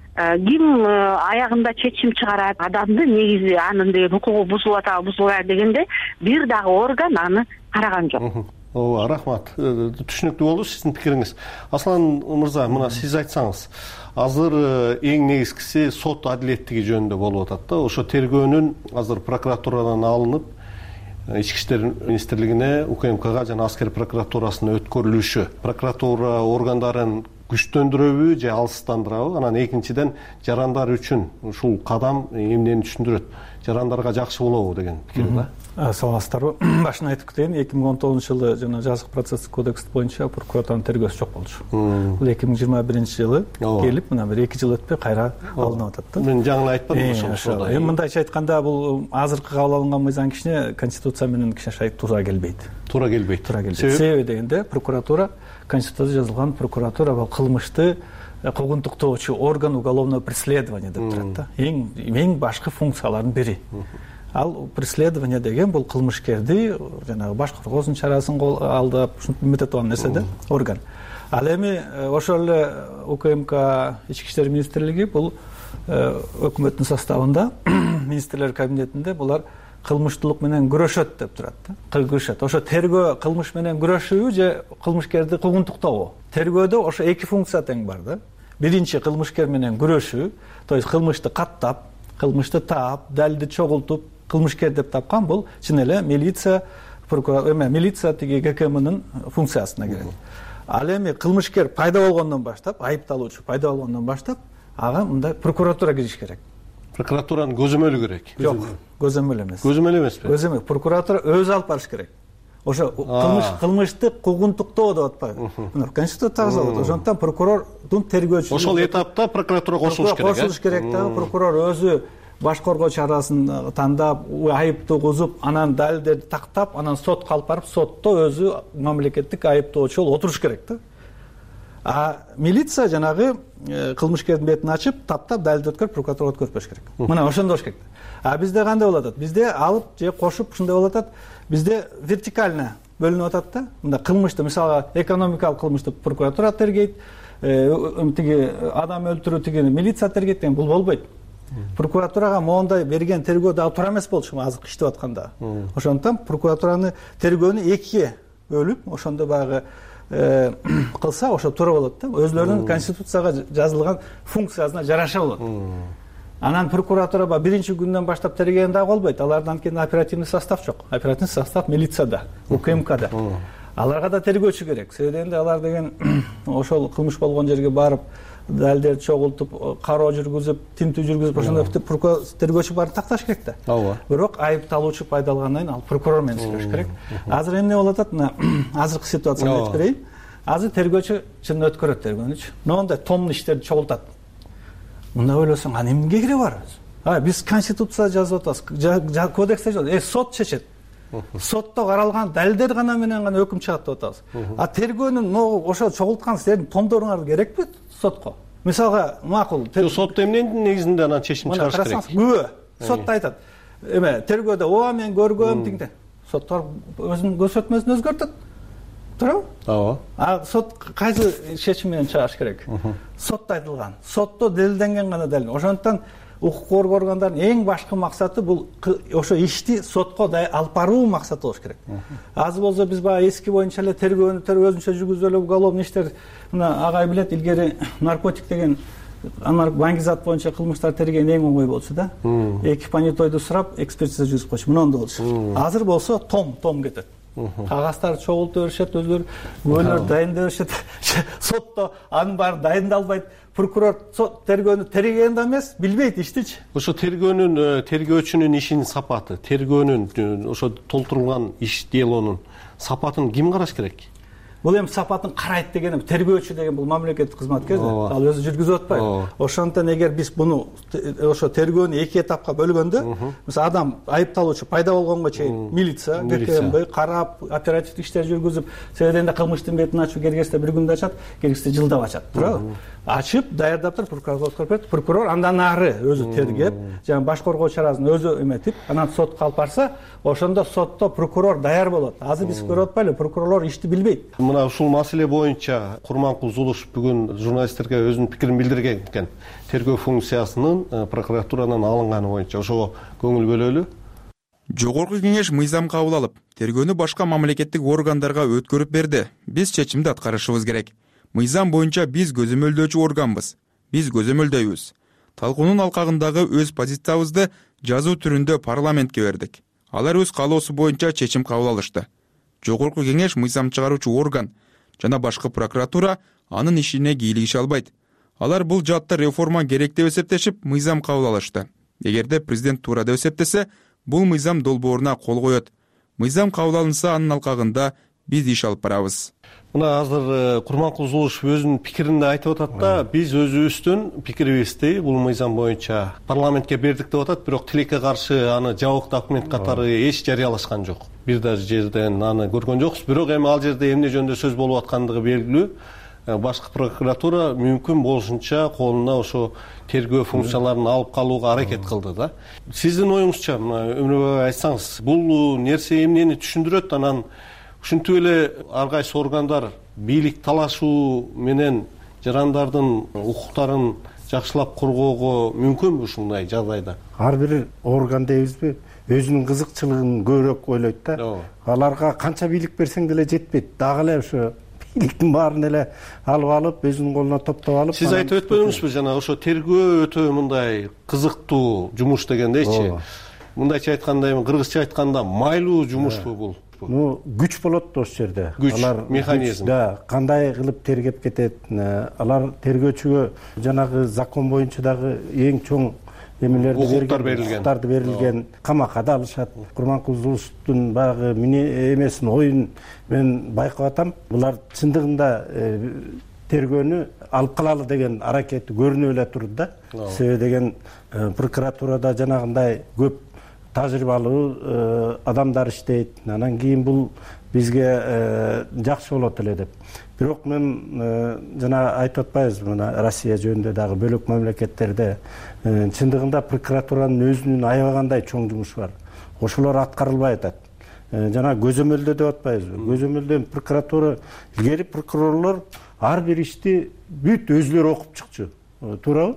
ким аягында чечим чыгарат, адамды негизи анын деген укугу бузулуп атабы бузулбайбы дегенде бир дагы орган аны караган жок. Ооба, рахмат. Түшүнүктүү болду сиздин пикириңиз. Аслан мырза, мына сиз айтсаңыз, азыр эң негизгиси сот адилеттиги жөнүндө болуп атат да. Ошо тергөөнүн азыр прокуратурадан алынып, ички иштер министрлигине, УКМКга жана аскер прокуратурасына өткөрүлүшү, прокуратура органдарын күчтөндүрөбү же алыстандырабы? Анан экинчиден жарандар үчүн ушул кадам эмнени түшүндүрөт? Жарандарга жакшы болобу деген пикир да. Саламатсыздарбы? Башынан айтып кетейин, 2019-жылы жана жазык процесстик кодекс боюнча прокуратуранын тергөөсү жок болчу. Бул 2021-жылы келип, мына бир 2 жыл өтпөй кайра алынып атат да. Мен жаңы айтпадым ошол. Эми мындайча айтканда бул азыркы кабыл алынган мыйзам кичине конституция менен кичине туура келбейт. Туура келбейт. Себеби дегенде прокуратура, конституцияда жазылган прокуратура бул кылмышты куугунтуктоочу орган уголовного преследования деп турат да. Эң башкы функциялардын бири. Ал преследование деген бул кылмышкерди жанагы баш коргоосунун чарасын алдап, ушинтип үмүт этип нерсе да, орган. Ал эми ошол эле УКМК ички иштер министрлиги бул өкмөттүн составында, министрлер кабинетинде булар кылмыштуулук менен күрөшөт деп турат да. Күрөшөт. Ошо тергөө кылмыш менен күрөшүү же кылмышкерди куугунтуктообу. Тергөөдө ошо эки функция тең бар да. Биринчи кылмышкер менен күрөшүү, то есть кылмышты каттап, кылмышты таап, далилди чогултуп, кылмышкер деп тапкан бул чын эле милиция, милиция тиги ГКМнын функциясына кирет. Ал эми кылмышкер пайда болгондон баштап, айыпталуучу пайда болгондон баштап, ага мындай прокуратура кириш керек. Прокуратуранын көзөмөлү керек. Жок, көзөмөл эмес. Көзөмөл эмеспи? Көзөмөл. Прокуратура өзү алып барыш керек. Ошо кылмышты куугунтуктоо деп атпайбы? Мына конституцияда жазылат. Ошондуктан прокурордун тергөөчүсү. Ошол этапта прокуратура кошулуш керек. Кошулуш керек да. Прокурор өзү баш коргоо чарасын тандап, айыптуу кузуп, анан далилдерди тактап, анан сотко алып барып, сотто өзү мамлекеттик айыптоочу болуп отуруш керек да. А милиция жанагы кылмышкердин бетин ачып, таптап, далилди өткөрүп, прокуратурага өткөрүш керек. Мына ошондой болуш керек. А бизде кандай болуп атат? Бизде алып же кошуп ушундай болуп атат. Бизде вертикально бөлүнүп атат да. Мында кылмышты, мисалга, экономикалык кылмышты прокуратура тергейт, тиги адам өлтүрүү тигини милиция тергейт деген бул болбойт. Прокуратурага моундай берген тергөө дагы туура эмес болчу азыр иштеп атканда. Ошондуктан прокуратураны тергөөнү экиге бөлүп, ошондо баягы кылса ошо туура болот да. Өзлөрүнүн конституцияга жазылган функциясына жараша болот. Анан прокуратура биринчи күндөн баштап тергеген дагы болбойт. Алардан кийин оперативный состав жок. Оперативный состав милицияда, УКМКда. Аларга да тергөөчү керек. Себеби алар деген ошол кылмыш болгон жерге барып, далилдерди чогултуп, кароо жүргүзүп, тинтүү жүргүзүп, ошондой тергөөчү барып такташ керек да. Ооба. Бирок айыпталуучу пайда алгандан кийин ал прокурор менен сүйлөшүш керек. Азыр эмне болуп атат? Мына азыркы ситуацияны айтып берейин. Азыр тергөөчү чын өткөрөт тергөөнүчү. Моундай томун иштерди чогултат. Мында ойлосоң, аны эмнеге кереги бар? Биз конституцияда жазып атабыз, кодексте жазып, сот чечет. Сотто каралган далилдер гана менен өкүм чыгат деп атабыз. А тергөөнүн ошо чогулткан силердин томдоруңар керекпи сотко? мисалга макул сот эмненин негизинде анан чечим чыгарыш керек? Күбө сотто айтат. Эме тергөөдө ооба мен көргөм дегенде соттор өзүнүн көрсөтмөсүн өзгөртөт. Туурабы? Ооба. Сот кайсы чечим менен чыгарыш керек? Сотто айтылган, сотто делилденген гана далил. Ошондуктан укук коргоо органдарынын эң башкы максаты бул ошо ишти сотко алып баруу максаты болуш керек. Азыр болсо биз баягы эски боюнча эле тергөөнү өзүнчө жүргүзүп эле уголовный иштер, мына агай билет, илгери наркотик деген баңгизат боюнча кылмыштар терген эң оңой болчу да. Эки понятойду сурап, экспертиза жүргүзүп койчу. Мындай болчу. Азыр болсо том кетет. Кагаздар чогултуп беришет, өзүлөрү күбөлөр дайындап беришет. Сотто анын баары дайындалбайт. Прокурор тергөөнү тергеген да эмес, билбейт иштичи. Ошо тергөөнүн, тергөөчүнүн ишинин сапаты, тергөөнүн ошо толтурулган иш делонун сапатын ким караш керек? Бул эми сапатын карайт дегеним, тергөөчү деген бул мамлекеттик кызматкер да. Ал өзү жүргүзүп атпайбы? Ошондуктан эгер биз буну ошо тергөөнү эки этапка бөлгөндө, мисалы адам айыпталуучу пайда болгонго чейин милиция, ГКМБ карап, оперативдик иштер жүргүзүп, себебинде кылмыштын бетин ачуу келгесте бир күндө ачат, келгесте жылдап ачат, туурабы? Ачып, даярдап туруп прокурорго берет. Прокурор андан ары өзү тергеп, жана баш коргоо чарасын өзү эметип, анан сотко алып барса, ошондо сотто прокурор даяр болот. Азыр биз көрүп атпайлы, прокурорлор ишти билбейт. Мына ушул маселе боюнча Курманкул Зулушев бүгүн журналисттерге өзүнүн пикирин билдирген экен. Тергөө функциясынын прокуратуранын алынганы боюнча ошого көңүл бөлөлү. Жогорку кеңеш мыйзам кабыл алып, тергөөнү башка мамлекеттик органдарга өткөрүп берди. Биз чечимди аткарышыбыз керек. Мыйзам боюнча биз көзөмөлдөөчү органбыз. Биз көзөмөлдөйбүз. Талкуунун алкагындагы өз позициябызды жазуу түрүндө парламентке бердик. Алар өз каалоосу боюнча чечим кабыл алышты. Жогорку кеңеш мыйзам чыгаруучу орган жана башкы прокуратура анын ишине кийлигише албайт. Алар бул жаатта реформа керек деп эсептешип, мыйзам кабыл алышты. Эгерде президент туура деп эсептесе, бул мыйзам долбооруна кол коет. Мыйзам кабыл алынса, анын алкагында биз иш алып барабыз. Мына азыр Курманкул Зулушев өзүнүн пикиринде айтып атат да, биз өзүбүздүн пикирибизди бул мыйзам боюнча парламентке бердик деп атат, бирок тилекке каршы аны жабык документ катары эч жарыялашкан жок. Бир да жерден аны көргөн жокпуз, бирок эми ал жерде эмне жөнүндө сөз болуп аткандыгы белгилүү. Башкы прокуратура мүмкүн болушунча колуна ошо тергөө функцияларын алып калууга аракет кылды да. Сиздин оюңузча, Өмүрбек айтсаңыз, бул нерсе эмнени түшүндүрөт? Анан ушинтип эле ар кайсы органдар бийлик талашуу менен жарандардын укуктарын жакшылап коргоого мүмкүнбү ушундай жагдайда? Ар бир орган дейбизби, өзүнүн кызыкчылыгын көбүрөөк ойлойт да. Аларга канча бийлик берсең деле жетпейт. Дагы эле ошо бийликтин баарын эле алып алып, өзүнүн колуна топтоп алып. Сиз айтып өтпөдүңүзбү жана ошо тергөө өтө мындай кызыктуу жумуш дегендейчи? Мындайча айтканда, эми кыргызча айтканда майлуу жумушпу бул? Күч болот ошол жерде. Күч, механизм. Да, кандай кылып тергеп кетет. Алар тергөөчүгө жанагы закон боюнча дагы эң чоң эмелерди берилген, укуктарды берилген, камакка да алышат. Курманкул Зулушевдун баягы эмесин, оюн мен байкап атам. Булар чындыгында тергөөнү алып калалы деген аракети көрүнүп эле турду да. Себеби деген прокуратурада жанагындай көп тажрыйбалуу адамдар иштейт. Анан кийин бул бизге жакшы болот эле деп. Бирок мен жана айтып атпайбызбы, мына Россия жөнүндө дагы бөлөк мамлекеттерде чындыгында прокуратуранын өзүнүн аябагандай чоң жумушу бар. Ошолор аткарылбай атат. Жана көзөмөлдөө деп атпайбызбы? Көзөмөлдөн прокуратура, илгери прокурорлор ар бир ишти бүт өзүлөрү окуп чыкчу. Туурабы?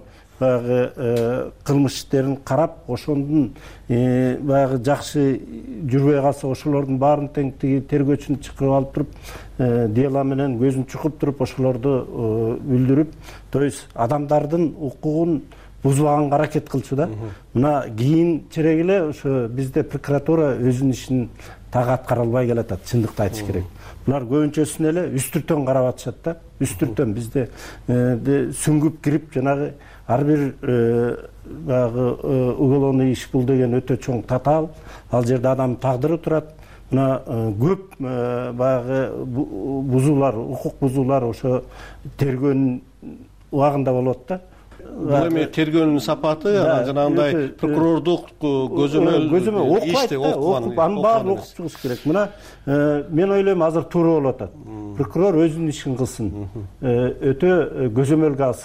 Баягы кылмыш иштерин карап, ошондун баягы жакшы жүрбөй калса, ошолордун баарын тең тергөөчүнү чакырып алып туруп, дела менен көзүн чукуп туруп, ошолорду билдирип, то есть адамдардын укугун бузбаганга аракет кылчу да. Мына кийинчерээк эле ошо бизде прокуратура өзүнүн ишин так аткара албай келатат, чындыкты айтыш керек. Булар көбүнчөсүн эле үстүртөн карап атышат да. Үстүртөн бизде сүңгүп кирип, жанагы ар бир баягы уголовный иш бул деген өтө чоң татаал. Ал жерде адам тагдыры турат. Мына көп баягы бузуулар, укук бузуулар ошо тергөөнүн убагында болот да. Бул эми тергөөнүн сапаты, жанагындай прокурордук көзөмөл ишти окуп, анын баарын окуп чыгыш керек. Мына мен ойлойм, азыр туура болуп атат. Прокурор өзүнүн ишин кылсын, өтө көзөмөлгө алсын.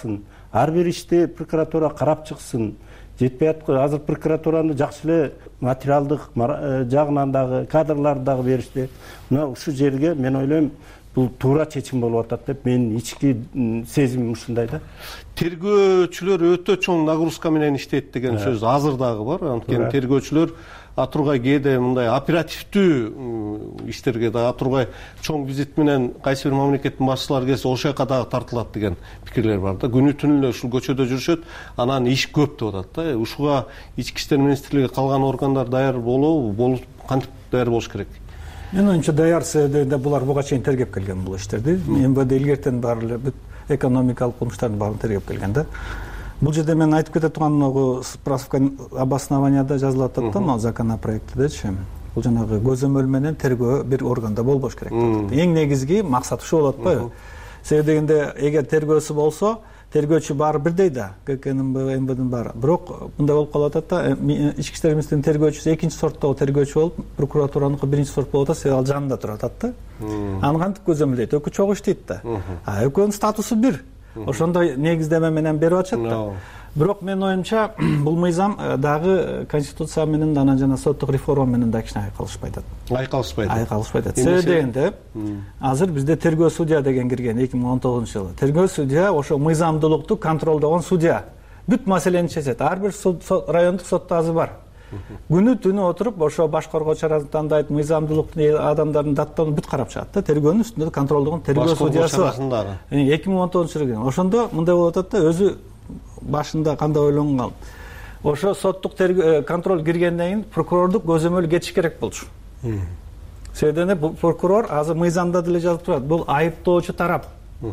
ар бир ишти прокуратура карап чыксын. Жетпей аткан азыр прокуратураны жакшы эле материалдык жагынан дагы кадрларды дагы беришти. Мына ушул жерге мен ойлойм бул туура чечим болуп атат деп менин ички сезимим ушундай да. Тергөөчүлөр өтө чоң нагрузка менен иштейт деген сөз азыр дагы бар. Анткени тергөөчүлөр атургай кээде мындай оперативдүү иштерге да атургай чоң визит менен кайсы бир мамлекеттин башчылары келсе ошол жака дагы тартылат деген пикирлер бар да. Күнү түнү эле ушул көчөдө жүрүшөт, анан иш көп деп атат да. Ушуга ички иштер министрлиги калган органдар даяр болобу, кантип даяр болуш керек? Менин оюмча даяр себебинде булар буга чейин тергеп келген бул иштерди. МВД илгертен баары эле бүт экономикалык кылмыштардын баарын тергеп келген да. Бул жерде мен айтып кете турган справка обоснованияда жазылып атат да, могу законопроекттедечи. Бул жанагы көзөмөл менен тергөө бир органда болбош керек. Эң негизги максат ушул болот атпайбы? Себеби дегенде эгер тергөөсү болсо, тергөөчү баары бирдей да, ККНын МВДнын баары. Бирок мындай болуп калып атат да, ички иштер министринин тергөөчүсү экинчи сорттогу тергөөчү болуп, прокуратураныкы биринчи сорт болуп атат, себеби ал жанында туруп атат да. Аны кантип көзөмөлдөйт? Экөө чогуу иштейт да. Экөөнүн статусу бир. Ошондой негиздеме менен берип атышат да. Бирок менин оюмча бул мыйзам дагы конституция менен анан жана соттук реформа менен да кичине айкалышпай атат. Айкалышпай атат. Себеби дегенде азыр бизде тергөө судья деген кирген 2019-жылы. Тергөө судья ошо мыйзамдуулукту контролдогон судья. Бүт маселени чечет. Ар бир райондук сотто азыр бар. Күнү түнү отуруп ошо баш коргоо чарасын тандайт, мыйзамдуулукту адамдардын даттарын бүт карап чыгат да. Тергөөнүн үстүндө контролдогон тергөө судьясы бар. 2019-жылы кирген. Ошондо мындай болуп атат да, өзү башында кандай ойлонгон. Ошо соттук контроль киргенден кийин прокурордук көзөмөл кетиш керек болчу. Себеби бул прокурор азыр мыйзамда деле жазылып турат. Бул айыптоочу тарап.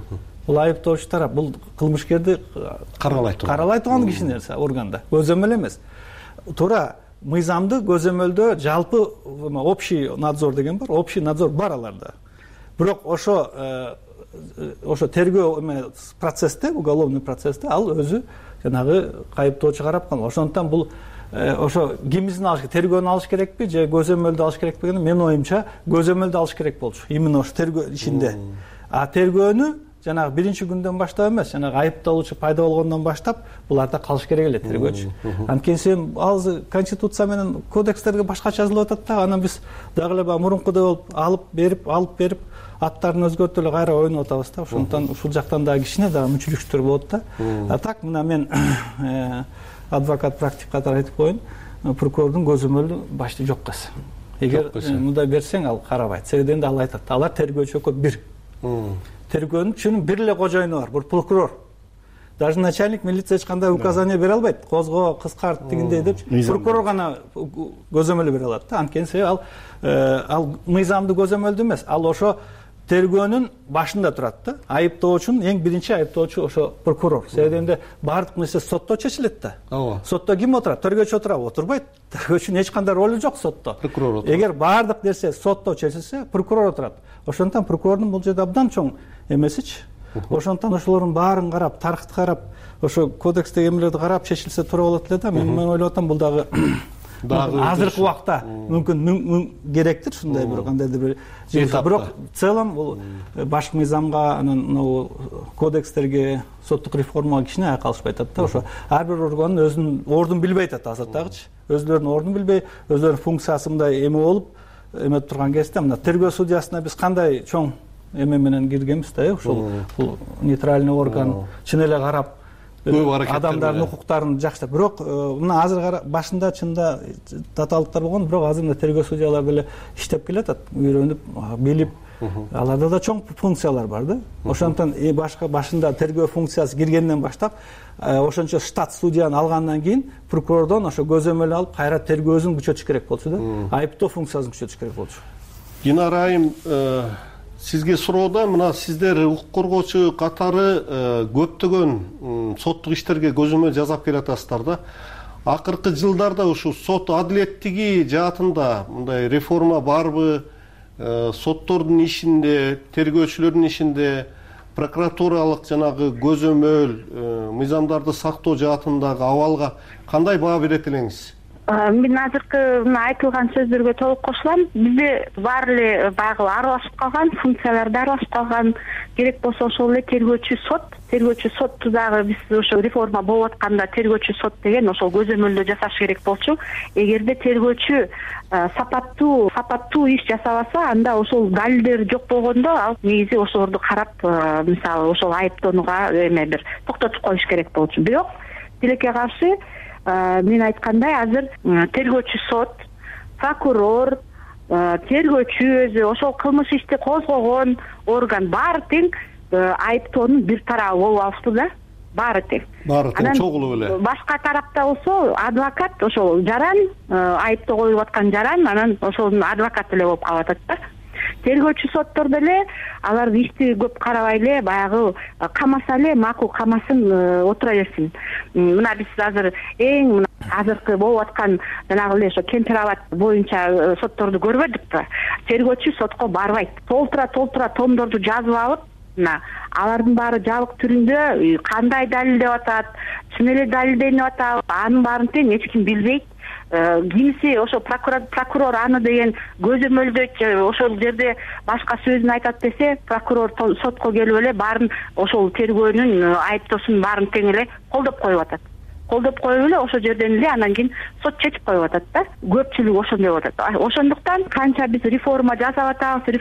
Бул кылмышкерди каралай турган кишинин органда. Көзөмөл эмес. Туура мыйзамды көзөмөлдөө жалпы общий надзор деген бар. Общий надзор бар аларда. Бирок ошо тергөө процессте, уголовный процессте ал өзү жанагы кайыптоочу карап калган. Ошондуктан бул ошо кимизин алыш керек, тергөөнү алыш керекпи же көзөмөлдү алыш керекпи деген менин оюмча көзөмөлдү алыш керек болчу. Именно ошо тергөө ишинде. А тергөөнү жанагы биринчи күндөн баштап эмес, жанагы айыпталуучу пайда болгондон баштап буларда калыш керек эле тергөөчү. Анткени сен азыр конституция менен кодекстерге башкача жазылып атат да, анан биз дагы эле мурункудай болуп алып берип аттарын өзгөртүп эле кайра ойноп атабыз да. Ошондуктан ушул жактан дагы кичине дагы мүчүлүктөр болот да. А так мына мен адвокат практик катары айтып коеюн, прокурордун көзөмөлү башты жок кыз. Эгер мындай берсең ал карабайт. Себеби ал айтат, алар тергөөчү экөө бир. Тергөөнүн бир эле кожоюну бар, бул прокурор. Даже начальник милиция эч кандай указание бере албайт. Козго, кыскарт дегендей деп, прокурор гана көзөмөл бере алат да. Анткени себеби ал мыйзамды көзөмөлдү эмес, ал ошо тергөөнүн башында турат да. Айыптоочунун эң биринчи айыптоочу ошо прокурор. Себеби баардык нерсе сотто чечилет да. Сотто ким отурат? Тергөөчү отурабы? Отурбайт. Тергөөчүнүн эч кандай ролу жок сотто. Прокурор отурат. Эгер баардык нерсе сотто чечилсе, прокурор отурат. Ошондуктан прокурордун бул жерде абдан чоң эмесичи. Ошондуктан ошолордун баарын карап, тарыхты карап, ошо кодекстеги эмелерди карап чечилсе туура болот эле да. Мен ойлоп атам, бул дагы азыркы убакта мүмкүн керектир ушундай бир кандайдыр бир жыйынтык. Бирок в целом бул башкы мыйзамга, анан могу кодекстерге, соттук реформага кичине айкалышпай атат да. Ошо ар бир орган өзүнүн ордун билбей атат азыртагычы. Өзлөрүнүн ордун билбей, өзлөрүнүн функциясы мындай эме болуп эметип турган кезде мына тергөө судьясына биз кандай чоң эме менен киргенбиз да, ошол бул нейтральный орган чын эле карап адамдардын укуктарын жакшылап. Бирок мына азыр башында чында татаалыктар болгон, бирок азыр мына тергөө судьялар деле иштеп келатат, үйрөнүп, билип, аларда да чоң функциялар бар да. Ошондуктан башында тергөө функциясы киргенден баштап, ошончо штат судьяны алгандан кийин прокурордон ошо көзөмөл алып, кайра тергөөсүн күчөтүш керек болчу да. Айыптоо функциясын күчөтүш керек болчу. Динара айым, сизге суроода мына сиздер укук коргоочу катары көптөгөн соттук иштерге көзөмөл жасап келатасыздар да. Акыркы жылдарда ушу сот адилеттиги жаатында мындай реформа барбы? Соттордун ишинде, тергөөчүлөрдүн ишинде прокуратуралык жанагы көзөмөл, мыйзамдарды сактоо жаатындагы абалга кандай баа берет элеңиз? Мен азыркы мына айтылган сөздөргө толук кошулам. Бизде баары эле баягы аралашып калган, функциялар да аралашып калган. Керек болсо ошол эле тергөөчү сотту дагы биз ошо реформа болуп атканда тергөөчү сот деген ошол көзөмөлдө жасаш керек болчу. Эгерде тергөөчү сапаттуу иш жасабаса, анда ошол далилдер жок болгондо ал негизи ошолорду карап, мисалы ошол айыптоонууга бир токтотуп коюш керек болчу. Бирок тилекке каршы мен айткандай азыр тергөөчү сот, прокурор, тергөөчү өзү, ошол кылмыш ишти козгогон орган баары тең айыптоонун бир тарабы болуп алышты да. Баары тең чогулуп эле. Башка тарапта болсо адвокат ошол жаран, айыптоо коюлуп аткан жаран, анан ошонун адвокаты эле болуп калып атат да. Тергөөчү соттордо эле алар ишти көп карабай эле баягы камаса эле макул камасын отура берсин. Мына биз азыр эң азыркы болуп аткан жанагы эле ошо Кемпир абад боюнча сотторду көрбөдүкпү? Тергөөчү сотко барбайт. Толтура томдорду жазып алып, мына алардын баары жабык түрүндө кандай далилдеп атат, чын эле далилденип атабы, анын баарын тең эч ким билбейт. Кимси ошо прокурор аны деген көзөмөлдөйт, ошол жерде башка сөзүн айтат десе, прокурор сотко келип эле баарын ошол тергөөнүн айыптоосунун баарын тең эле колдоп коюп атат. Колдоп коюп эле ошол жерден эле анан кийин сот чечип коюп атат да. Көпчүлүк ошондой болуп атат. Ошондуктан канча биз реформа жасап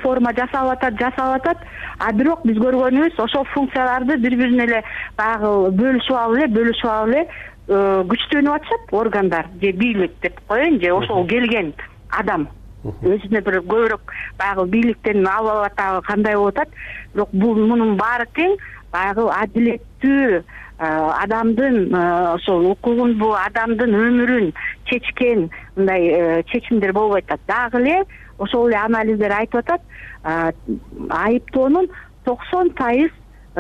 атат, а бирок биз көргөнүбүз ошол функцияларды бири-бирине эле баягы бөлүшүп алып эле күчтөнүп атышат органдар же бийлик деп коеюн, же ошол келген адам өзүнө бир көбүрөөк баягы бийликтен алып атабы кандай болуп атат. Бирок мунун баары тең баягы адилеттүү адамдын ошол укугун, бул адамдын өмүрүн чечкен мындай чечимдер болбой атат. Дагы эле ошол эле анализдер айтып атат, айыптоонун 90%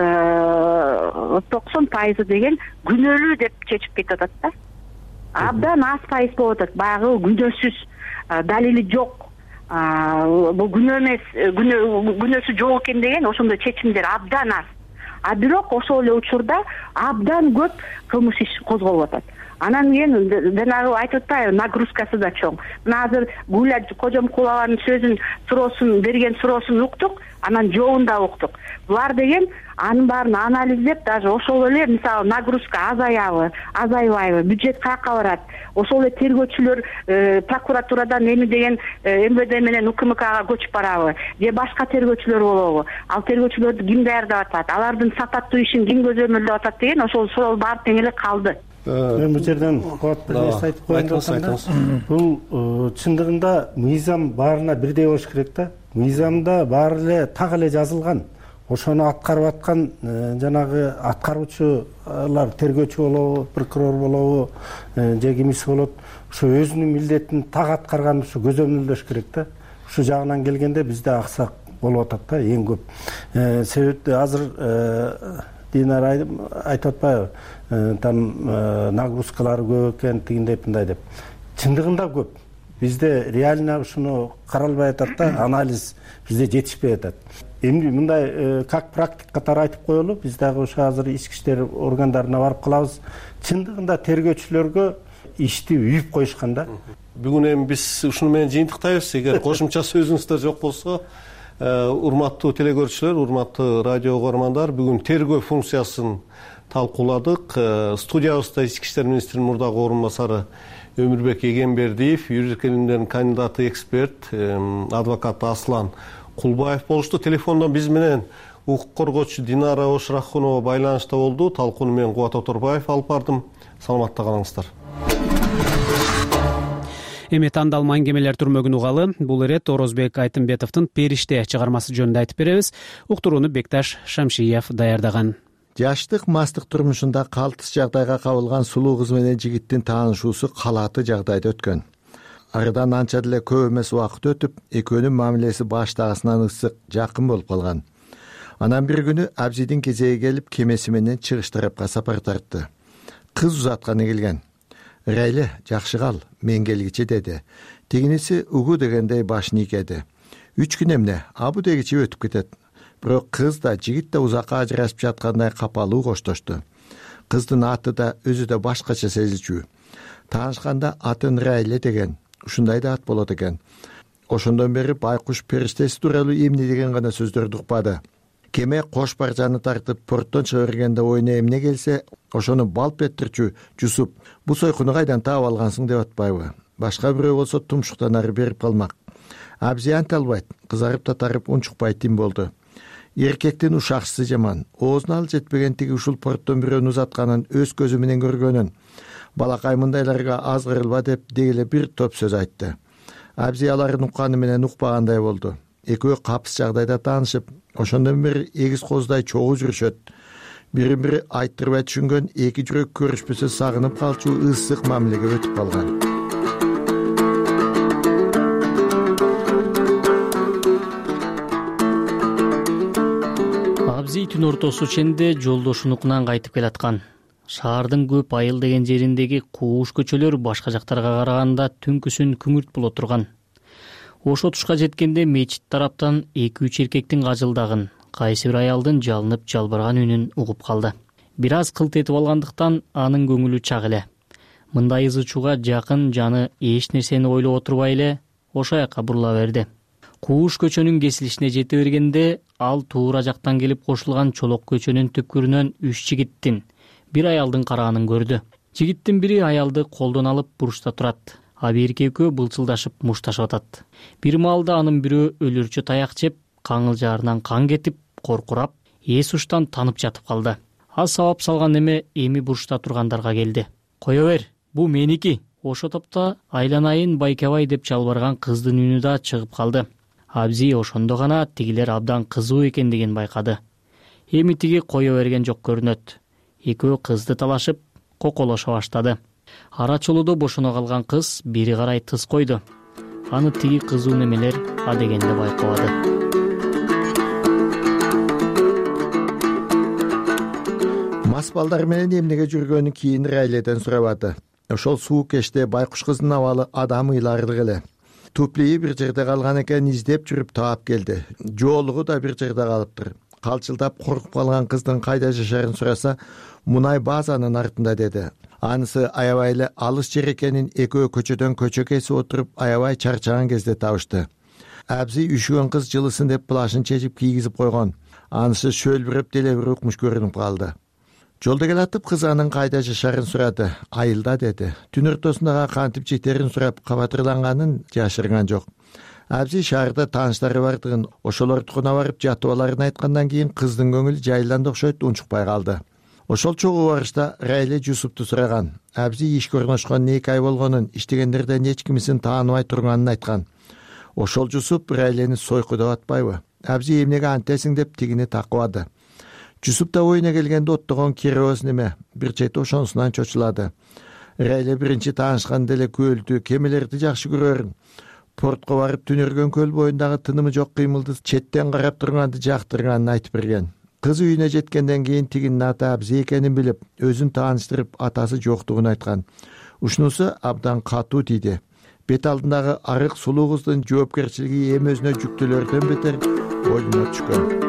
деген күнөөлүү деп чечип кетип атат да. Абдан аз пайыз болуп атат, баягы күнөөсүз, далили жок, бул күнөө эмес, күнөөсү жок экен деген ошондой чечимдер абдан аз. А бирок ошол эле учурда абдан көп кылмыш иш козголуп атат. Анан кийин жанагы айтып атпайбы, нагрузкасы да чоң. Мына азыр Гүлля Кожомкулованын берген суроосун уктук, анан жообун да уктук. Булар деген анын баарын анализдеп, даже ошол эле мисалы нагрузка азайбайбы, бюджет каяка барат, ошол эле тергөөчүлөр прокуратурадан эми деген МВД менен УКМКга көчүп барабы, же башка тергөөчүлөр болобу, ал тергөөчүлөрдү ким даярдап атат, алардын сапаттуу ишин ким көзөмөлдөп атат деген ошол суроо баары тең эле калды. Мен бул жерден кубат бир нерсе айтып коеюн. Бул чындыгында мыйзам баарына бирдей болуш керек да. Мыйзамда баары эле так эле жазылган. Ошону аткарып аткан жанагы аткаруучулар, тергөөчү болобу, прокурор болобу, же кимиси болот, ошо өзүнүн милдетин так аткарган ушу көзөмөлдөш керек да. Ушу жагынан келгенде бизде аксак болуп атат да эң көп. Себеби азыр Динара айтып атпайбы, там нагрузкалары көп экен, тигиндей мындай деп. Чындыгында көп. Бизде реально ушуну каралбай атат да, анализ бизде жетишпей атат. Эми мындай как практик катары айтып коелу, биз дагы ошо азыр ички иштер органдарына барып калабыз. Чындыгында тергөөчүлөргө ишти үйүп коюшкан да. Бүгүн эми биз ушуну менен жыйынтыктайбыз. Эгер кошумча сөзүңүздөр жок болсо, урматтуу телекөрүүчүлөр, урматтуу радио угармандар, бүгүн тергөө функциясын талкууладык. Студиябызда ички иштер министринин мурдагы орун басары Өмүрбек Эгембердиев, юридик илимдердин кандидаты, эксперт, адвокат Аслан Кулбаев болушту. Телефондон биз менен укук коргоочу Динара Ошрахунова байланышта болду. Талкууну мен Кубат Оторбаев алып бардым. Саламатта калыңыздар. Эми тандалма аңгемелер түрмөгүн угалы. Бул ирет Орозбек Айтымбетовдун Периште чыгармасы жөнүндө айтып беребиз. Уктурууну Бекташ Шамшиев даярдаган. Жаштык мастык турмушунда калтыс жагдайга кабылган сулуу кыз менен жигиттин таанышуусу калааты жагдайда өткөн. Арадан анча деле көп эмес убакыт өтүп, экөөнүн мамилеси баштагысынан ысык, жакын болуп калган. Анан бир күнү Абзидин кезеги келип, кемеси менен чыгыш тарапка сапар тартты. Кыз узатканы келген. Райле, жакшы кал, мен келгиче деди. Тигиниси угу дегендей башын ийкеди. 3 күн эмне, абу дегиче өтүп кетет. Бирок кыз да, жигит да узакка ажырашып жаткандай капалуу коштошту. Кыздын аты да, өзү да башкача сезилчү. таанышканда атын Райле деген, ушундай да ат болот экен. Ошондон бери байкуш периштеси тууралуу эмне деген гана сөздөрдү укпады. Кеме кош баржаны тартып порттон чыга бергенде оюна эмне келсе, ошону балп этирчү Жусуп бу сойкуну кайдан таап алгансың деп атпайбы? Башка бирөө болсо тумшуктан ары берип калмак. Абзи анте албайт, кызарып татарып унчукпай тим болду. Эркектин ушакчысы жаман, оозуна ал жетпеген тиги ушул порттон бирөөнү узатканын өз көзү менен көргөнүн. Балакай мындайларга аз кырылба деп дегеле бир топ сөз айтты. Абзи аларын укканы менен укпагандай болду. Экөө капыс жагдайда таанышып, ошондон бери эгиз коздай чогуу жүрүшөт. Бирин бири айттырбай түшүнгөн эки жүрөк көрүшпөсө сагынып калчу ысык мамилеге өтүп калган. Абзи түн ортосу ченде жолдошунукунан кайтып келаткан. Шаардын көп айыл деген жериндеги кууш көчөлөр башка жактарга караганда түнкүсүн күңүрт боло турган. Ошо тушка жеткенде мечит тараптан 2-3 эркектин кажылдагын, кайсы бир аялдын жалынып жалбырган үнүн угуп калды. Бир аз кылт этип алгандыктан анын көңүлү чак эле. Мындай ызы чууга жакын жаны эч нерсени ойлоп отурбай эле ошо жака бурула берди. Кууш көчөнүн кесилишине жете бергенде ал туура жактан келип кошулган чолок көчөнүн түпкүрүнөн 3 жигиттин, бир аялдын караганын көрдү. Жигиттин бири аялды колдон алып бурушта турат, а берки экөө былчылдашып мушташып атат. Бир маалда анын бирөө өлүрчү таяк жеп, каңылжаарынан кан кетип, коркурап, эс уштан танып жатып калды. Ал сабап салган эме эми бурушта тургандарга келди. Кое бер, бу меники. Ошо топто айланайын Байкабай деп жалбарган кыздын үнү да чыгып калды. Абзи ошондо гана тигилер абдан кызуу экендигин байкады. Эми тиги кое берген жок көрүнөт. Экөө кызды талашып, коколошо баштады. Ара чолуудо бошоно калган кыз бери карай тыз койду. Аны тиги кызуу немелер адегенде байкабады. Мас балдар менен эмнеге жүргөнүн кийин Райледен сурабады. Ошол суук кечте байкуш кыздын абалы адам ыйларлык эле. Туплии бир жерде калган экен, издеп жүрүп таап келди. Жоолугу да бир жерде калыптыр. Калчылдап коркуп калган кыздын кайда жашаарын сураса, мунай базанын артында деди. Анысы аябай эле алыс жер экенин экөө көчөдөн көчө кесип отуруп аябай чарчаган кезде табышты. Абзи үшүгөн кыз жылысын деп плашын чечип кийгизип койгон. Анысы шөлбүрөп деле бир укмуш көрүнүп калды. Жолдо келатып кыз анын кайда жашаарын сурады. Айылда деди. Түн ортосунда кантип жетерин сурап кабатырланганын жашырган жок. Абзи шаарда тааныштары бардыгын, ошолордукуна барып жатып аларын айткандан кийин кыздын көңүлү жайыланда окшойт унчукпай калды. Ошол чогуу барышта Райле Жусупту сураган. Абзи ишке орношкон 2 ай болгонун, иштегендерден эч кимисин тааныбай турганын айткан. Ошол Жусуп Райлени сойку деп атпайбы? Абзи эмнеге антесиң деп тигини такыбады. Жусуп да оюна келгенде оттогон киребиз неме, бир чети ошонусунан чочулады. Райле биринчи таанышканда эле көлдү, кемелерди жакшы көрөрүн. Портко барып түнөргөн көл боюндагы тынымы жок кыймылды четтен карап турганды жактырганын айтып берген. Кыз үйүнө жеткенден кийин тигинин аты Абзи экенин билип, өзүн тааныштырып, атасы жоктугун айткан. Ушунусу абдан катуу тийди. Бет алдындагы арык сулуу кыздын жоопкерчилиги эми өзүнө жүктөлөрдөн бетер боюна түшкөн.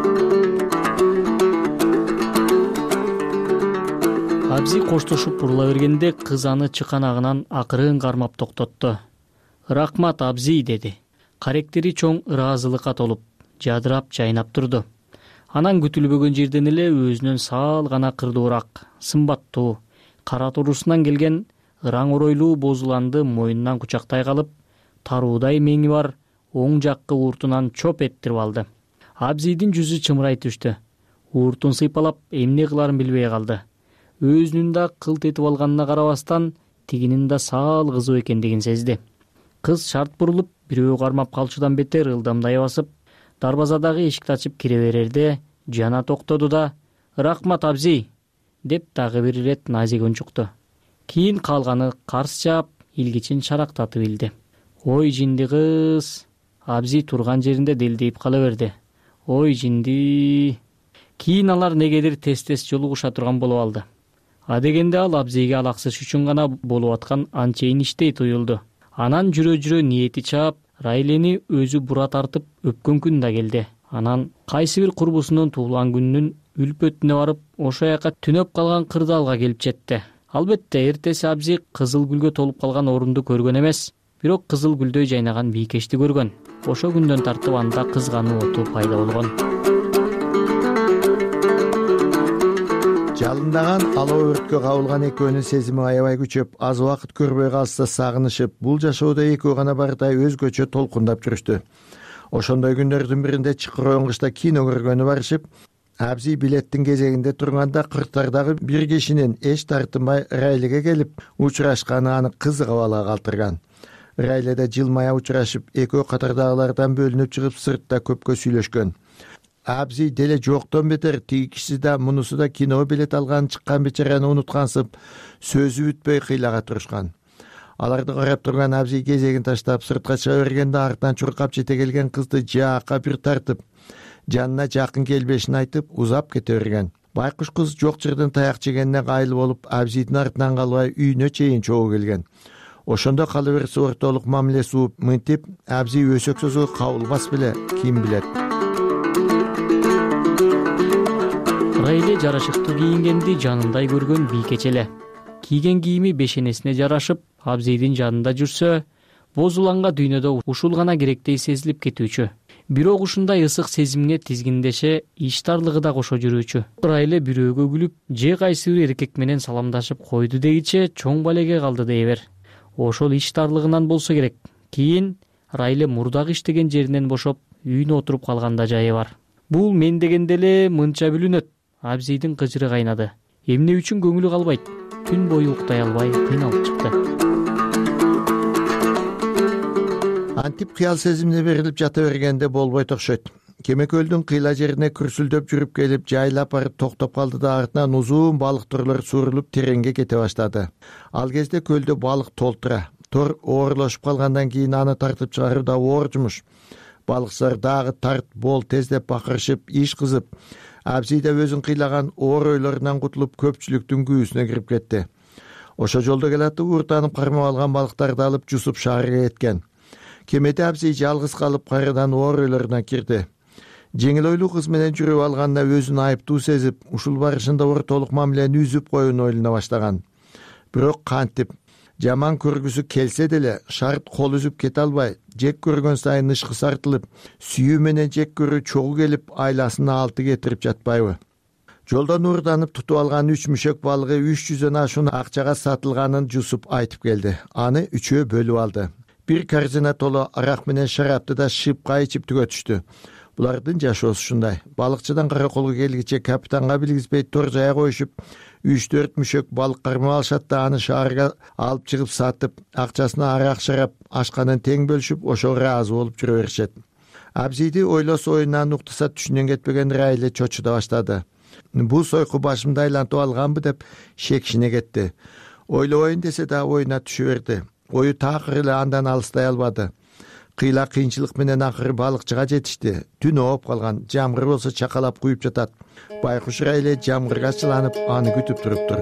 Абзи коштошуп бурула бергенде кыз аны чыканагынан акырын кармап токтотту. Рахмат Абзи деди. Каректери чоң ыраазылыкка толуп, жадырап жайнап турду. Анан күтүлбөгөн жерден эле өзүнөн саал гана кырдуураак, сымбаттуу, кара турусунан келген ыран оройлуу бозуланды мойнунан кучактай калып, таруудай меңи бар оң жаккы ууртунан чоп эттирип алды. Абзидин жүзү чымырай түштү. Ууртун сыйпалап эмне кыларын билбей калды. Өзүнүн да кылт этип алганына карабастан, тигинин да саал кызуу экендигин сезди. Кыз шарт бурулуп, бирөө кармап калчудан бетер ылдамдай басып, дарбазадагы эшикти ачып кире берерде жана токтоду да «Рахмат Абзи» деп дагы бир ирет назик унчукту. Кийин калганы карс жаап, илгичин шарактатып илди. Ой жинди кыз. Абзи турган жеринде делдейип кала берди. Ой жинди. Кийин алар негедир тез-тез жолугуша турган болуп алды. Адегенде ал Абзиге алаксыш үчүн гана болуп аткан анчейин иштей туюлду. Анан жүрө-жүрө ниети чаап, Райлени өзү бура тартып өпкөн күн да келди. Анан кайсы бир курбусунун туулган күнүнүн үлпөтүнө барып, ошо жака түнөп калган кырдаалга келип жетти. Албетте эртеси абзый кызыл гүлгө толуп калган орунду көргөн эмес, бирок кызыл гүлдөй жайнаган бийкечти көргөн. Ошо күндөн тартып анда кызгануу оту пайда болгон. Жалындаган алоо өрткө кабылган экөөнүн сезими аябай күчөп, аз убакыт көрбөй калса сагынышып, бул жашоодо экөө гана бардай өзгөчө толкундап жүрүштү. Ошондой күндөрдүн биринде чыкыр кышта кино көргөнү барышып, абзый билеттин кезегинде турганда кырктардагы бир кишинин эч тартынбай Райлеге келип учурашканы аны кызык абалга калтырган. Райледе жылмая учурашып, экөө катардагылардан бөлүнүп чыгып сыртта көпкө сүйлөшкөн. Абзый деле жоктон бетер тиги киши да мунусу да кино билет алган чыккан бечараны унуткансып, сөзү бүтпөй кыйлага турушкан. Аларды карап турган абзый кезегин таштап сыртка чыга бергенде артынан чуркап жете келген кызды жаакка бир тартып, жанына жакын келбешин айтып, узап кете берген. Байкуш кыз жок жерден таяк жегенине кайыл болуп, абзийдин артынан калбай үйүнө чейин чогуу келген. Ошондо кала берсе ортолук мамиле сууп, мынтип абзый өсөксөзгө кабылбас беле, ким билет. Райле жарашыктуу кийингенди жанындай көргөн бийкеч эле. Кийген кийими бешенесине жарашып, абзыйдын жанында жүрсө, бозуланга дүйнөдө ушул гана керектей сезилип кетүүчү. Бирок ушундай ысык сезимге тизгиндеше иштарлыгы да кошо жүрүүчү. Райле бирөөгө күлүп, же кайсы бир эркек менен саламдашып койду дегиче чоң балеге калды дейбер. Ошол иштарлыгынан болсо керек. Кийин Райле мурдагы иштеген жеринен бошоп, үйүнө отуруп калганда жайы бар. Бул мен дегенде эле мынча бүлүнөт. Абзийдин кыжыры кайнады. Эмне үчүн көңүлү калбайт? Түн бою уктай албай кыйналып чыкты. Антип кыял сезимине берилип жата бергенде болбойт окшойт. Кемекөлдүн кыйла жерине күрсүлдөп жүрүп келип, жайлап барып токтоп калды да артынан узун балык торлор сурулуп тереңге кете баштады. Ал кезде көлдө балык толтура. Тор оорлошуп калгандан кийин аны тартып чыгаруу да оор жумуш. Балыкчылар дагы тарт бол тездеп бакырышып, иш кызып, абзый да өзүн кыйлаган оор ойлорунан кутулуп көпчүлүктүн күйүүсүнө кирип кетти. Ошо жолдо келатып ууртанып кармап алган балыктарды алып жусуп шаарга кеткен. Кемеде абзый жалгыз калып кайрадан оор ойлоруна кирди. Жеңил ойлуу кыз менен жүрүп алганына өзүн айыптуу сезип, ушул барышында ортолук мамилени үзүп коюуну ойлоно баштаган. Бирок кантип жаман көргүсү келсе деле, шарт кол үзүп кете албай, жек көргөн сайын ышкысы артылып, сүйүү менен жек көрүү чогуу келип, айласына алты кетирип жатпайбы? Жолдон уурданып тутуп алган 3 мүшөк балыгы 300дөн ашуун акчага сатылганын жусуп айтып келди. Аны 3-өө бөлүп алды. Бир корзина толо арак менен шарапты да шыпка ичип түгөтүштү. Булардын жашоосу ушундай. Балыкчыдан караколго келгиче капитанга билгизбей тор жая коюшуп, 3-4 мүшөк балык кармап алышат да аны шаарга алып чыгып сатып, акчасына арак шарап ашканын тең бөлүшүп, ошого ыраазы болуп жүрө беришет. Абзийди ойлосо оюнан уктаса түшүнөн кетпеген Райле чочуда баштады. Бул сойку башымды айлантып алганбы деп шекшине кетти. Ойлобойн десе да оюна түшө берди. Ою такыр эле андан алыстай албады. Кыйла кыйынчылык менен акыры балыкчыга жетишти. Түн ооп калган, жамгыр болсо чакалап куюп жатат. Байкуш Райле жамгырга чыланып, аны күтүп туруптур.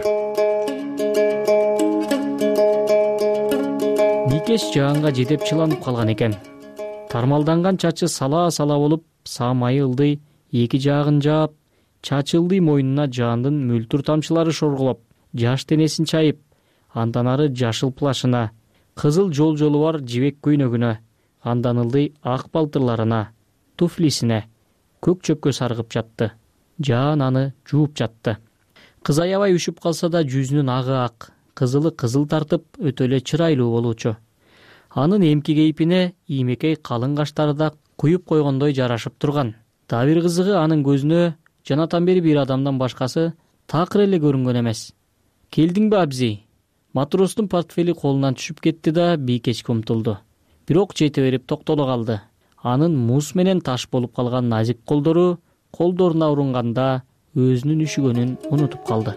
Бийкеч жаанга жетип чыланып калган экен. Тармалданган чачы сала-сала болуп, самайы ылдый, эки жагын жаап, чачы ылдый мойнуна жаандын мөлтүр тамчылары шорголоп, жаш денесин чайып, андан ары жашыл плашына, кызыл жол-жолу бар жибек көйнөгүнө, андан ылдый ак балтырларына, туфлисине, көк чөпкө саргып жатты. Жаан аны жууп жатты. Кыз аябай үшүп калса да жүзүнүн агы ак, кызылы кызыл тартып, өтө эле чырайлуу болуучу. Анын эмки кейпине иймекей калың каштары да куюп койгондой жарашып турган. Дагы бир кызыгы анын көзүнө жанатан бери бир адамдан башкасы такыр эле көрүнгөн эмес. Келдиңби абзый? Матростун портфели колунан түшүп кетти да бийкечке умтулду. Бирок жете берип токтоло калды. Анын муз менен таш болуп калган назик колдоруна урунганда өзүнүн үшүгөнүн унутуп калды.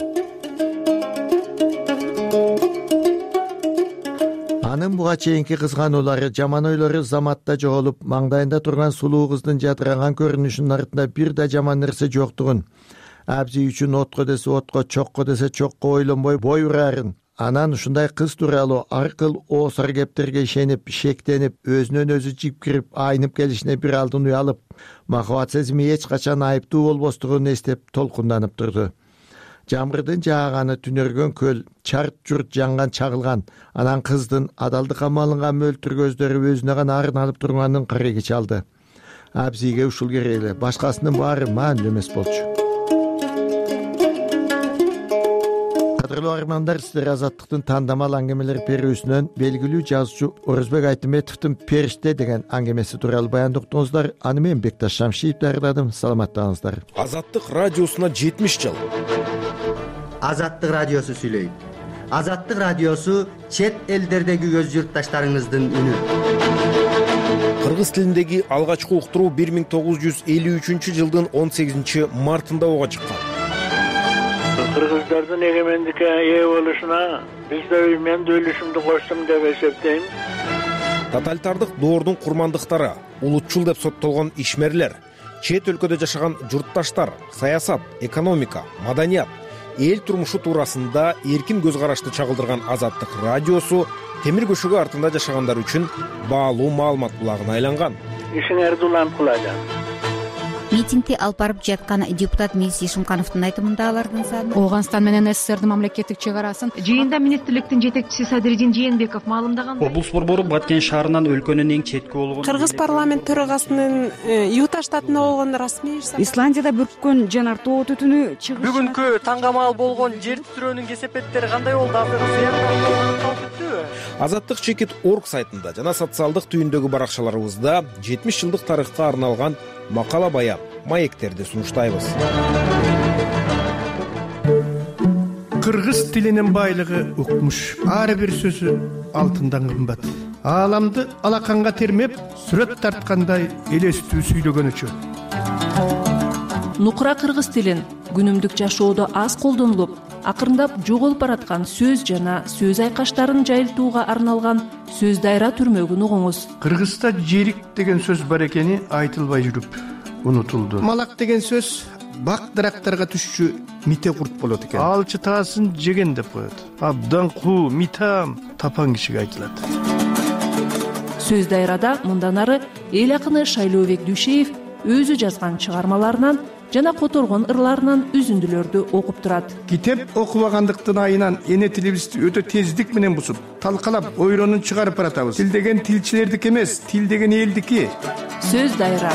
Анын буга чейинки кызгануулары, жаман ойлору заматта жоголуп, маңдайында турган сулуу кыздын жадыраган көрүнүшүнүн артында бир да жаман нерсе жоктугун, абзий үчүн отко десе отко, чокко десе чокко ойлонбой бой урарын, анан ушундай кыз тууралуу аркыл оосар кептерге ишенип, шектенип, өзүнөн өзү жипкирип, айнып келишине бир алдын уялып, махабат сезими эч качан айыптуу болбостугун эстеп толкунданып турду. жамгырдын жааганы түнөргөн көл, чарт журт жанган чагылган, анан кыздын адалдыкка малынган мөлтүр көздөрү өзүнө гана арналып турганын кыреги чалды. Абзиге ушул керек эле, башкасынын баары маанилүү эмес болчу. Кадырлуу армандар, сиздер Азаттыктын тандамал аңгемелер берүүсүнөн белгилүү жазуучу Орозбек Айтымбетовдун «Периште» деген аңгемеси тууралуу баяндоктуңуздар. Аны мен Бекташ Шамшиев даярдадым. Саламаттаңыздар. Азаттык радиосуна 70 жыл. Азаттык радиосу сүйлөйт. Азаттык радиосу чет элдердеги көз журтташтарыңыздын үнү. Кыргыз тилиндеги алгачкы уктуруу 1953 жылдын 18 мартында ого чыккан. Кыргыздардын эгемендикке ээ болушуна мен да үлүшүмдү коштум деп эсептейм. Тоталитардык доордун курмандыктары, улутчул деп соттолгон ишмерлер, чет өлкөдө жашаган журтташтар, саясат, экономика, маданият, эл турмушу туурасында эркин көз карашты чагылдырган Азаттык радиосу темир көшөгө артында жашагандар үчүн баалуу маалымат булагына айланган. Ишиңерди улам кылажам. Митингди алып барып жаткан депутат Миис Ишимкановдун айтымында алардын саны Ооганстан менен СССРдин мамлекеттик чек арасын жыйында министрликтин жетекчиси Садыридин Жээнбеков маалымдаган. Облус борбору Баткен шаарынан өлкөнүн эң четки болгон Кыргыз парламент төрагасынын Юта штатында болгон расмий Исландияда бүрккөн жанар тоо түтүнү чыгышы. Бүгүнкү таңгамал болгон жер титирөөнүн кесепеттери кандай болду? Азаттык чекит орг сайтында жана социалдык түйүндөгү баракчаларыбызда 70 жылдык тарыхка арналган макала баян, маектерди сунуштайбыз. Кыргыз тилинин байлыгы укмуш. Ар бир сөзү алтындан кымбат. Ааламды алаканга термеп, сүрөт тарткандай элестүү сүйлөгөнүчө. Нукура кыргыз тилин күнүмдүк жашоодо аз колдонулуп, акырындап жоголуп бараткан сөз жана сөз айкаштарын жайылтууга арналган сөз дайра түрмөгүн угуңуз. Кыргызда жерик деген сөз бар экени айтылбай жүрүп унутулду. Малак деген сөз бак дарактарга түшчү мите курт болот экен. Алчы таасын жеген деп коет. Абдан куу, митам тапан кишиге айтылат. Сөз дайрада мындан ары эл акыны Шайлообек Дүйшеев өзү жазган чыгармаларынан жана которгон ырларынан үзүндүлөрдү окуп турат. Китеп окубагандыктын айынан эне тилибизди өтө тездик менен бузуп, талкалап, ойронун чыгарып баратабыз. Тил деген тилчилердики эмес, тил деген элдики. Сөз дайра.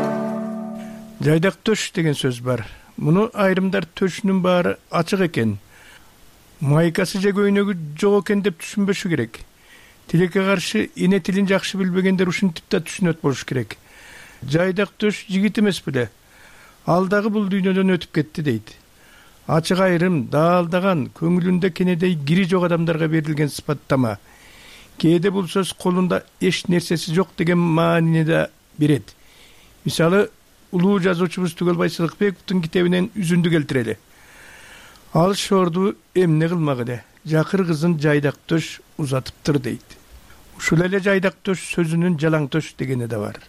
Жайдак төш деген сөз бар. Муну айрымдар төшүнүн баары ачык экен. Майкасы же көйнөгү жок экен деп түшүнбөшү керек. Тилекке каршы эне тилин жакшы билбегендер ушинтип да түшүнөт болуш керек. Жайдак төш жигит эмес беле. Ал дагы бул дүйнөдөн өтүп кетти дейт. Ачык айрым, даалдаган, көңүлүндө кенедей кири жок адамдарга берилген сыпаттама. Кээде бул сөз колунда эч нерсеси жок деген маанини да берет. Мисалы, улуу жазуучубуз Түгөлбай Сыдыкбековдун китебинен үзүндү келтирели. Ал шорду эмне кылмак эле, жакыр кызын жайдак төш узатыптыр дейт. Ушул эле жайдак төш сөзүнүн жалаң төш дегени да бар.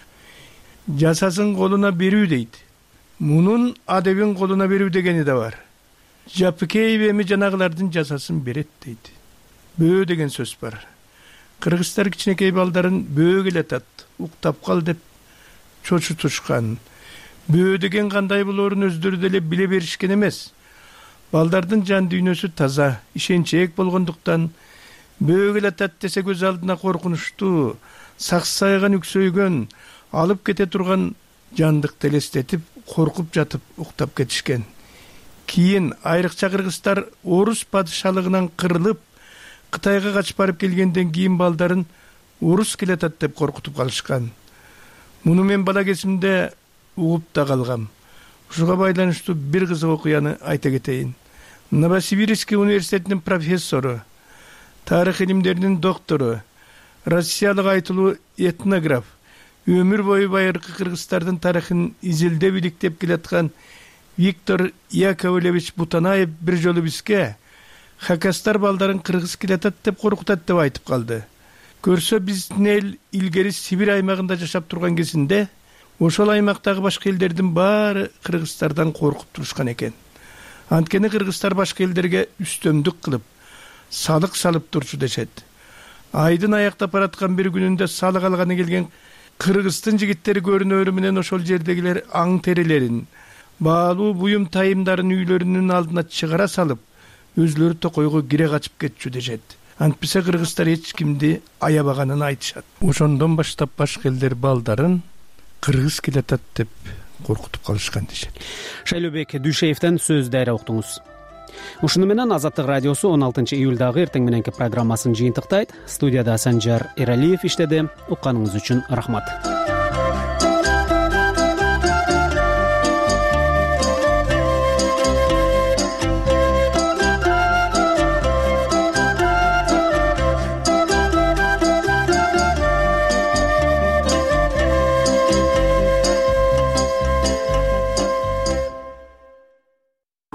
Жасасын колуна берүү дейт. Мунун адебин колуна берүү дегени да бар. Жапыкеев эми жанагылардын жасасын берет дейт. Бөө деген сөз бар. Кыргыздар кичинекей балдарын бөө келатат, уктап кал деп чочутушкан. Бөө деген кандай болоорун өздөрү деле биле беришкен эмес. Балдардын жан дүйнөсү таза, ишенчээк болгондуктан бөө келатат десе көз алдына коркунучтуу, саксайган үксөйгөн, алып кете турган жандыкты элестетип, коркуп жатып уктап кетишкен. Кийин айрыкча кыргыздар орус падышалыгынан кырылып, Кытайга качып барып келгенден кийин балдарын орус келатат деп коркутуп калышкан. Муну мен бала кезимде угуп да калгам. Ушуга байланыштуу бир кызык окуяны айта кетейин. Новосибирский университетинин профессору, тарых илимдеринин доктору, Россиялык айтылуу этнограф, өмүр бою байыркы кыргыздардын тарыхын изилдеп иликтеп келаткан Виктор Яковлевич Бутанаев бир жолу бизге хакастар балдарын кыргыз келатат деп коркутат деп айтып калды. Көрсө биздин эл илгери Сибирь аймагында жашап турган кезинде ошол аймактагы башка элдердин баары кыргыздардан коркуп турушкан экен. Анткени кыргыздар башка элдерге үстөмдүк кылып, салык салып турчу дешет. Айдын аяктап бараткан бир күнүндө салык алганы келген кыргыздын жигиттери көрүнөрү менен ошол жердегилер аң терилерин, баалуу буюм тайымдарын үйлөрүнүн алдына чыгара салып өзүлөрү токойго кире качып кетчү дешет. Антпесе кыргыздар эч кимди аябаганын айтышат. Ошондон баштап башка элдер балдарын кыргыз келатат деп коркутуп калышкан дешет. Шайлообек Дүйшеевден сөз дайра уктуңуз. Ушуну менен Азаттык радиосу 16 июлдагы эртең мененки программасын жыйынтыктайт. Студияда Санжар Эралиев иштеди. Укканыңыз үчүн рахмат.